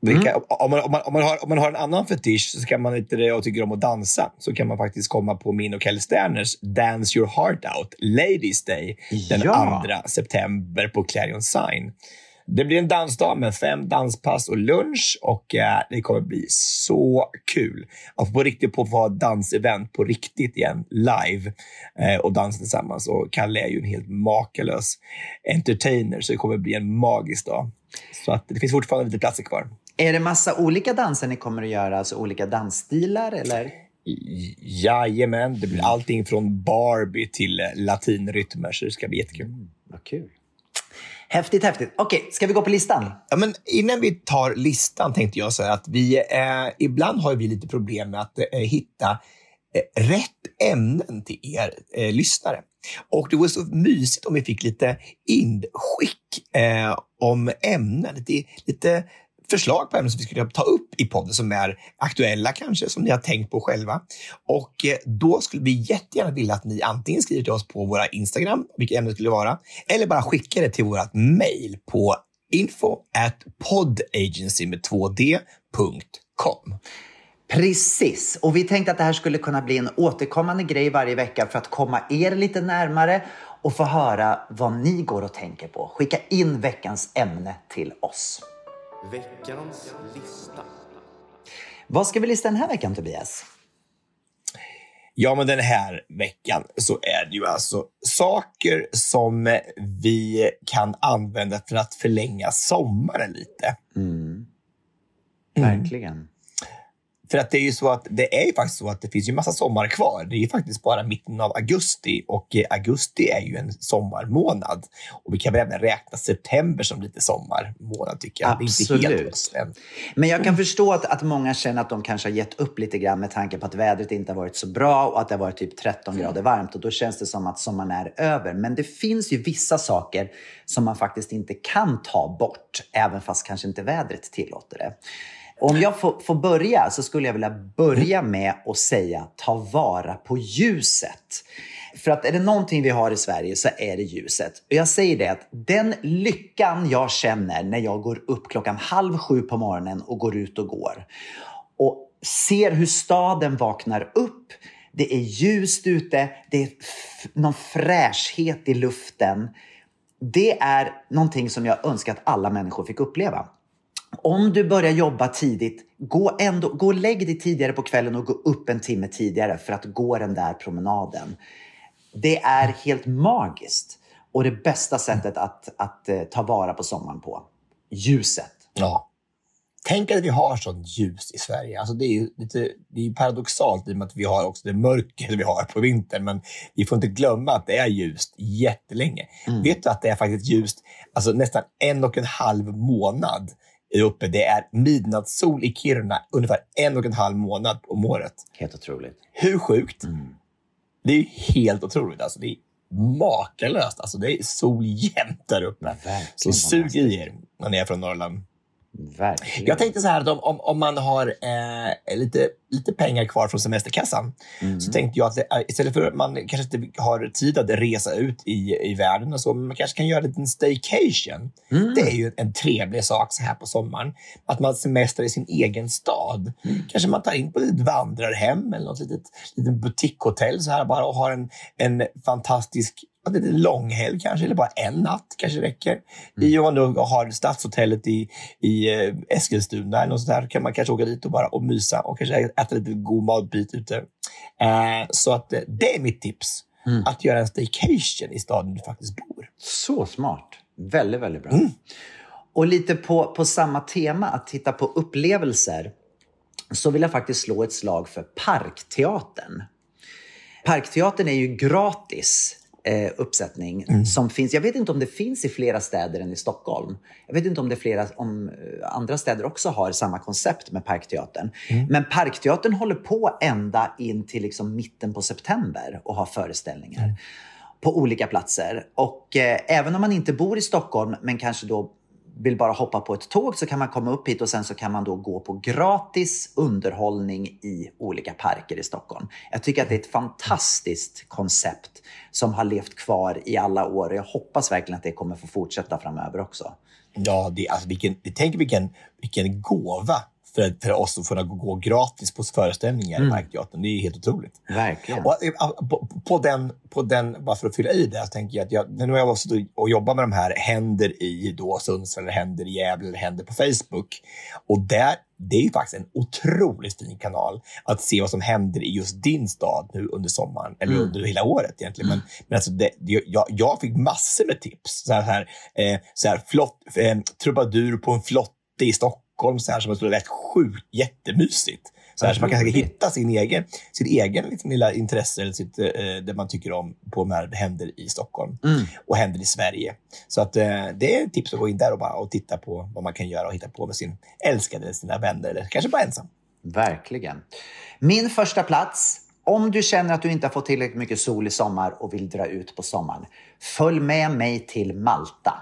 Speaker 4: Om man har en annan fetisch så kan man inte det och tycker om att dansa, så kan man faktiskt komma på min och Kjell Sterners Dance Your Heart Out Ladies Day den 2 september på Clarion Sign. Det blir en dansdag med 5 danspass och lunch och det kommer bli så kul att på riktigt få ha dansevent på riktigt igen live och dansa tillsammans. Och Kalle är ju en helt makalös entertainer, så det kommer bli en magisk dag. Så att det finns fortfarande lite platser kvar.
Speaker 3: Är det massa olika danser ni kommer att göra, alltså olika dansstilar eller?
Speaker 4: Jajamän, det blir allting från Barbie till latinrytmer, så det ska bli jättekul.
Speaker 3: Vad kul. Häftigt. Okej, ska vi gå på listan?
Speaker 4: Ja, men innan vi tar listan tänkte jag säga att vi ibland har vi lite problem med att hitta rätt ämnen till er lyssnare. Och det var så mysigt om vi fick lite inskick om ämnen, lite förslag på ämnen som vi skulle ta upp i podden som är aktuella kanske, som ni har tänkt på själva. Och då skulle vi jättegärna vilja att ni antingen skriver till oss på våra Instagram, vilka ämnen skulle vara, eller bara skickar det till vårt mail på info@podagency.com.
Speaker 3: Precis, och vi tänkte att det här skulle kunna bli en återkommande grej varje vecka för att komma er lite närmare och få höra vad ni går och tänker på. Skicka in veckans ämne till oss.
Speaker 5: Veckans lista.
Speaker 3: Vad ska vi lista den här veckan, Tobias?
Speaker 4: Ja, men den här veckan så är det ju alltså saker som vi kan använda för att förlänga sommaren lite.
Speaker 3: Verkligen.
Speaker 4: För att det är ju så att det är ju faktiskt så att det finns ju massa sommar kvar. Det är ju faktiskt bara mitten av augusti, och augusti är ju en sommarmånad. Och vi kan väl även räkna september som lite sommarmånad, tycker jag.
Speaker 3: Absolut.
Speaker 4: Det är inte helt än.
Speaker 3: Men jag kan förstå att många känner att de kanske har gett upp lite grann med tanke på att vädret inte har varit så bra och att det har varit typ 13 grader varmt. Och då känns det som att sommaren är över. Men det finns ju vissa saker som man faktiskt inte kan ta bort, även fast kanske inte vädret tillåter det. Om jag får börja så skulle jag vilja börja med att säga ta vara på ljuset. För att är det någonting vi har i Sverige så är det ljuset. Och jag säger det att den lyckan jag känner när jag går upp 6:30 på morgonen och går ut och går. Och ser hur staden vaknar upp. Det är ljust ute. Det är någon fräschhet i luften. Det är någonting som jag önskar att alla människor fick uppleva. Om du börjar jobba tidigt, gå och lägg dig tidigare på kvällen och gå upp en timme tidigare för att gå den där promenaden. Det är helt magiskt och det bästa sättet att ta vara på sommaren på. Ljuset.
Speaker 4: Ja. Tänk att vi har sånt ljus i Sverige. Alltså det är ju paradoxalt i och med att vi har också det mörker vi har på vintern. Men vi får inte glömma att det är ljust jättelänge. Vet du att det är faktiskt ljust alltså nästan 1,5 månad uppe. Det är midnattssol i Kiruna ungefär 1,5 månad om året.
Speaker 3: Helt otroligt.
Speaker 4: Hur sjukt? Det är helt otroligt. Alltså det är makalöst. Alltså det är sol jämt där uppe. Så sug i er när ni är från Norrland.
Speaker 3: Verkligen.
Speaker 4: Jag tänkte så här att om man har lite pengar kvar från semesterkassan så tänkte jag att istället för att man kanske inte har tid att resa ut i världen och så, men man kanske kan göra en liten staycation. Det är ju en trevlig sak så här på sommaren. Att man semestrar i sin egen stad. Kanske man tar in på ett vandrarhem eller något litet butikshotell så här bara och har en fantastisk det är en långhelg kanske, eller bara en natt kanske räcker. I om man då har stadshotellet i Eskilstuna eller något sånt där, kan man kanske åka dit och bara mysa och kanske äta lite god matbit ute. Så att det är mitt tips att göra en staycation i staden du faktiskt bor.
Speaker 3: Så smart. Väldigt, väldigt bra. Och lite på samma tema, att titta på upplevelser, så vill jag faktiskt slå ett slag för Parkteatern. Parkteatern är ju gratis uppsättning som finns. Jag vet inte om det finns i flera städer än i Stockholm. Jag vet inte om andra städer också har samma koncept med Parkteatern. Men Parkteatern håller på ända in till liksom mitten på september och har föreställningar på olika platser. Och även om man inte bor i Stockholm men kanske då vill bara hoppa på ett tåg, så kan man komma upp hit och sen så kan man då gå på gratis underhållning i olika parker i Stockholm. Jag tycker att det är ett fantastiskt koncept som har levt kvar i alla år, och jag hoppas verkligen att det kommer få fortsätta framöver också.
Speaker 4: Ja, vilken gåva för oss att få gå gratis på föreställningar i Parkteatern. Det är helt otroligt.
Speaker 3: Verkligen.
Speaker 4: Och på den, bara för att fylla i det, så tänker jag att nu har jag varit och jobbat med de här händer i då Sundsvall, eller händer i Gävle, eller händer på Facebook. Och det är ju faktiskt en otroligt fin kanal att se vad som händer i just din stad nu under sommaren, eller under hela året egentligen. Men alltså jag fick massor med tips. Så här flott, trubadur på en flotte i Stockholm, så här, som är rätt sjukt jättemysigt. Så här, så man kan hitta sin egen liksom lilla intresse, eller det man tycker om på de här händer i Stockholm och händer i Sverige. Så att det är ett tips att gå in där och titta på vad man kan göra och hitta på med sin älskade, eller sina vänner, eller kanske bara ensam.
Speaker 3: Verkligen. Min första plats, om du känner att du inte har fått tillräckligt mycket sol i sommar och vill dra ut på sommaren, följ med mig till Malta.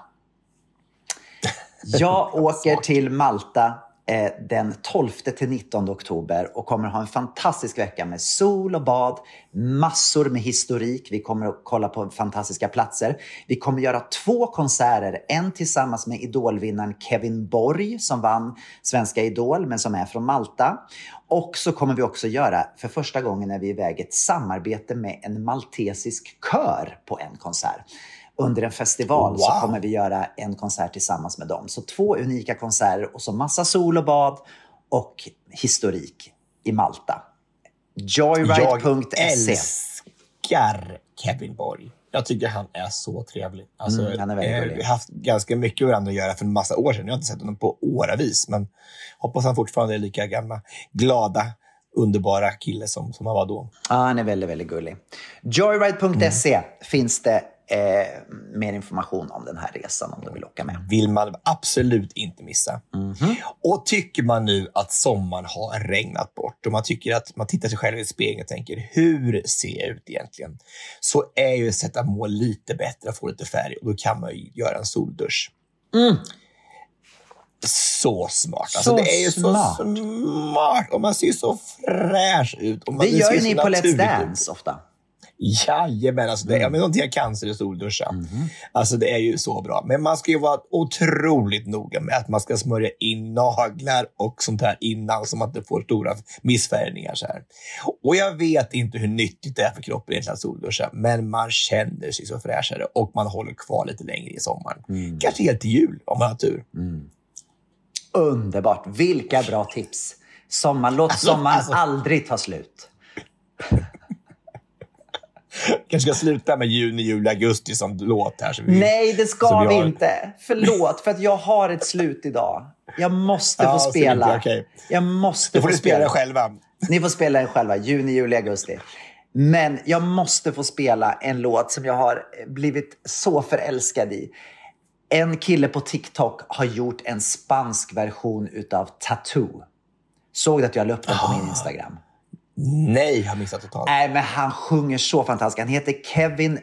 Speaker 3: Jag åker till Malta den 12-19 oktober och kommer ha en fantastisk vecka med sol och bad, massor med historik. Vi kommer att kolla på fantastiska platser. Vi kommer göra 2 konserter, en tillsammans med idolvinnaren Kevin Borg som vann Svenska Idol men som är från Malta. Och så kommer vi också göra, för första gången när vi är iväg, ett samarbete med en maltesisk kör på en konsert. Under en festival så kommer vi göra en konsert tillsammans med dem. Så 2 unika konserter och så massa sol och bad och historik i Malta. Joyride.se.
Speaker 4: Jag älskar Kevin Borg. Jag tycker han är så trevlig. Alltså,
Speaker 3: han är väldigt gullig.
Speaker 4: Vi har haft ganska mycket med varandra att göra för en massa år sedan. Jag har inte sett honom på åravis, men hoppas han fortfarande är lika gamla, glada, underbara kille som han var då.
Speaker 3: Ja, han är väldigt, väldigt gullig. Joyride.se finns det mer information om den här resan om du vill åka med.
Speaker 4: Vill man absolut inte missa. Och tycker man nu att sommaren har regnat bort och man tycker att man tittar sig själv i spegeln och tänker, hur ser jag ut egentligen? Så är ju sätta mål lite bättre och få lite färg, och då kan man ju göra en soldusch. Så smart. Alltså, det är ju så smart. Och man ser så fräsch ut. Och man,
Speaker 3: det gör ju ni på Let's Dance ofta.
Speaker 4: Jajamän, alltså det är någonting jag cancer i solduscha. Alltså det är ju så bra. Men man ska ju vara otroligt noga med att man ska smörja in naglar och sånt här innan, så man inte får stora missfärgningar så här. Och jag vet inte hur nyttigt det är för kroppen egentligen att solduscha, men man känner sig så fräschare och man håller kvar lite längre i sommaren. Kanske helt till jul om man har tur.
Speaker 3: Underbart. Vilka bra tips. Låt sommaren aldrig ta slut.
Speaker 4: Kanske ska sluta med juni, juli, augusti som låt här.
Speaker 3: Nej, det ska vi inte. Förlåt, för att jag har ett slut idag. Jag måste få spela.
Speaker 4: Okay.
Speaker 3: Jag måste
Speaker 4: få spela själva.
Speaker 3: Ni får spela den själva, juni, juli, augusti. Men jag måste få spela en låt som jag har blivit så förälskad i. En kille på TikTok har gjort en spansk version utav Tattoo. Såg du att jag la upp den på min Instagram?
Speaker 4: Nej, jag har missat totalt.
Speaker 3: Nej, men han sjunger så fantastiskt. Han heter Kevin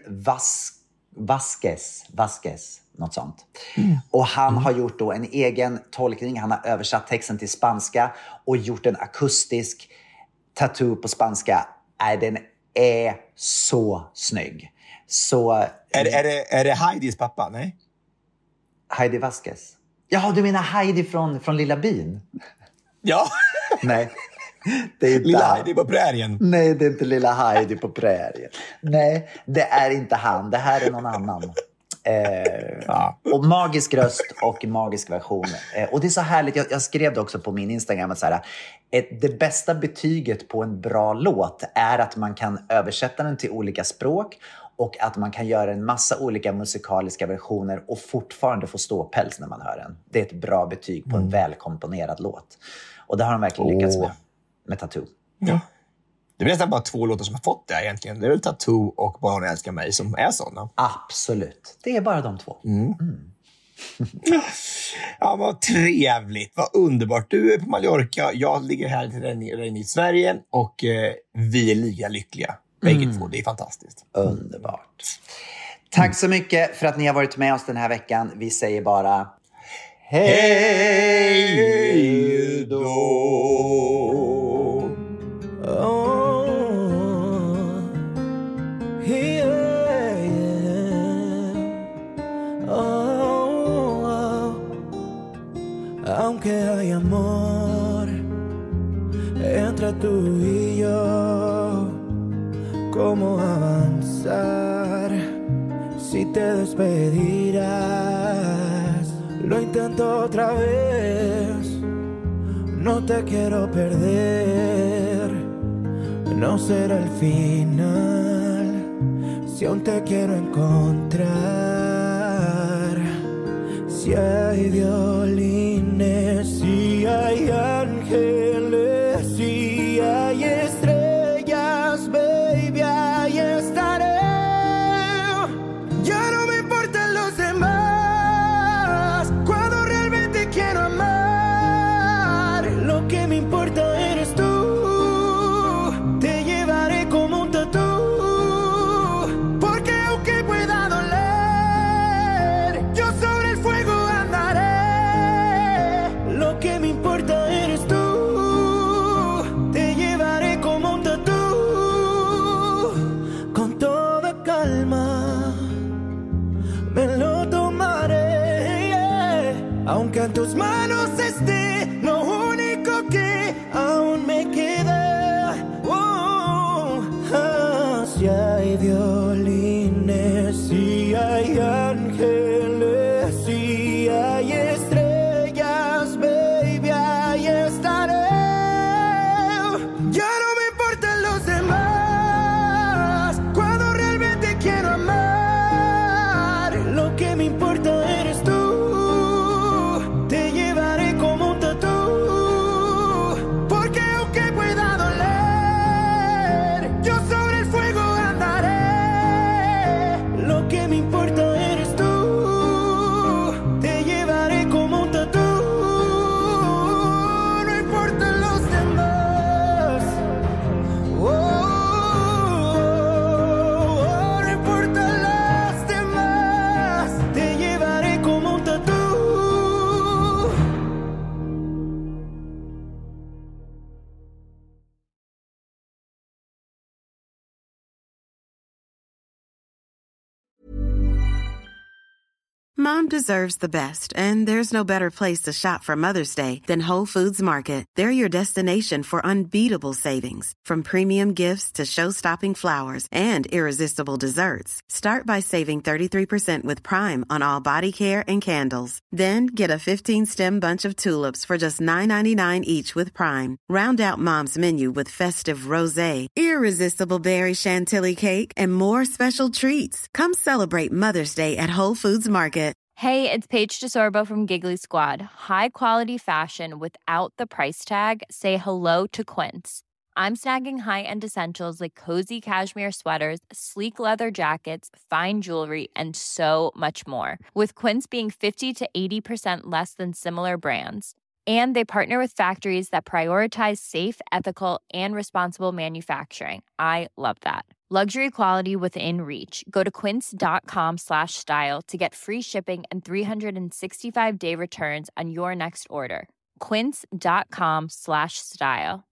Speaker 3: Vasquez, något sånt. Och han har gjort då en egen tolkning. Han har översatt texten till spanska och gjort en akustisk Tattoo på spanska. Den är så snygg. Så
Speaker 4: är det Heidis pappa? Nej.
Speaker 3: Heidi Vasquez. Ja, du menar Heidi från Lilla byn?
Speaker 4: Ja.
Speaker 3: Nej. Det är inte
Speaker 4: Lilla Heidi på prärien.
Speaker 3: Nej, det är inte Lilla Heidi på prärien. Nej, det är inte han. Det här är någon annan. Och magisk röst och magisk version. Och det är så härligt, jag skrev det också på min Instagram, att så här, det bästa betyget på en bra låt är att man kan översätta den till olika språk och att man kan göra en massa olika musikaliska versioner och fortfarande få ståpäls när man hör den. Det är ett bra betyg på en välkomponerad låt. Och det har de verkligen lyckats med Tattoo.
Speaker 4: Ja. Det är nästan bara 2 låtar som har fått det egentligen. Det är väl Tattoo och Bara hon älskar mig som är sådana.
Speaker 3: Absolut. Det är bara de 2.
Speaker 4: Ja, vad trevligt. Vad underbart. Du är på Mallorca. Jag ligger här i Sverige. Och vi är lika lyckliga. Bägge två. Det är fantastiskt.
Speaker 3: Underbart. Tack så mycket för att ni har varit med oss den här veckan. Vi säger bara hej då.
Speaker 5: Aunque hay amor entre tú y yo, ¿cómo avanzar si te despedirás? Lo intento otra vez, no te quiero perder, no será el final si aún te quiero encontrar. Si hay violines, si hay ángeles, si hay estrellas, baby, ahí estaré. Ya no me importan los demás, cuando realmente quiero amar. Lo que me importa eres tú, te llevaré como un tatú, porque aunque pueda doler, yo sobre el fuego andaré. Lo que me importa eres tú, te llevaré como un tatú. Con toda calma me lo tomaré, aunque en tus manos esté lo único que aún me queda. Si hay violines, si hay ángeles, si hay estrellas, baby, ahí estaré. Ya no me importan los demás, cuando realmente quiero amar. Lo que me importa eres tú, te llevaré como un tatú, porque aunque pueda doler, yo sobre el fuego andaré. Lo que me importa eres tú, te llevaré como un tatú. No importan los demás, no importan las demás, te llevaré como un tatú.
Speaker 10: Mom deserves the best, and there's no better place to shop for Mother's Day than Whole Foods Market. They're your destination for unbeatable savings, from premium gifts to show-stopping flowers and irresistible desserts. Start by saving 33% with Prime on all body care and candles. Then get a 15-stem bunch of tulips for just $9.99 each with Prime. Round out Mom's menu with festive rosé, irresistible berry chantilly cake, and more special treats. Come celebrate Mother's Day at Whole Foods Market.
Speaker 2: Hey, it's Paige DeSorbo from Giggly Squad. High quality fashion without the price tag. Say hello to Quince. I'm snagging high-end essentials like cozy cashmere sweaters, sleek leather jackets, fine jewelry, and so much more. With Quince being 50 to 80% less than similar brands. And they partner with factories that prioritize safe, ethical, and responsible manufacturing. I love that. Luxury quality within reach. Go to quince.com/style to get free shipping and 365-day returns on your next order. Quince.com/style.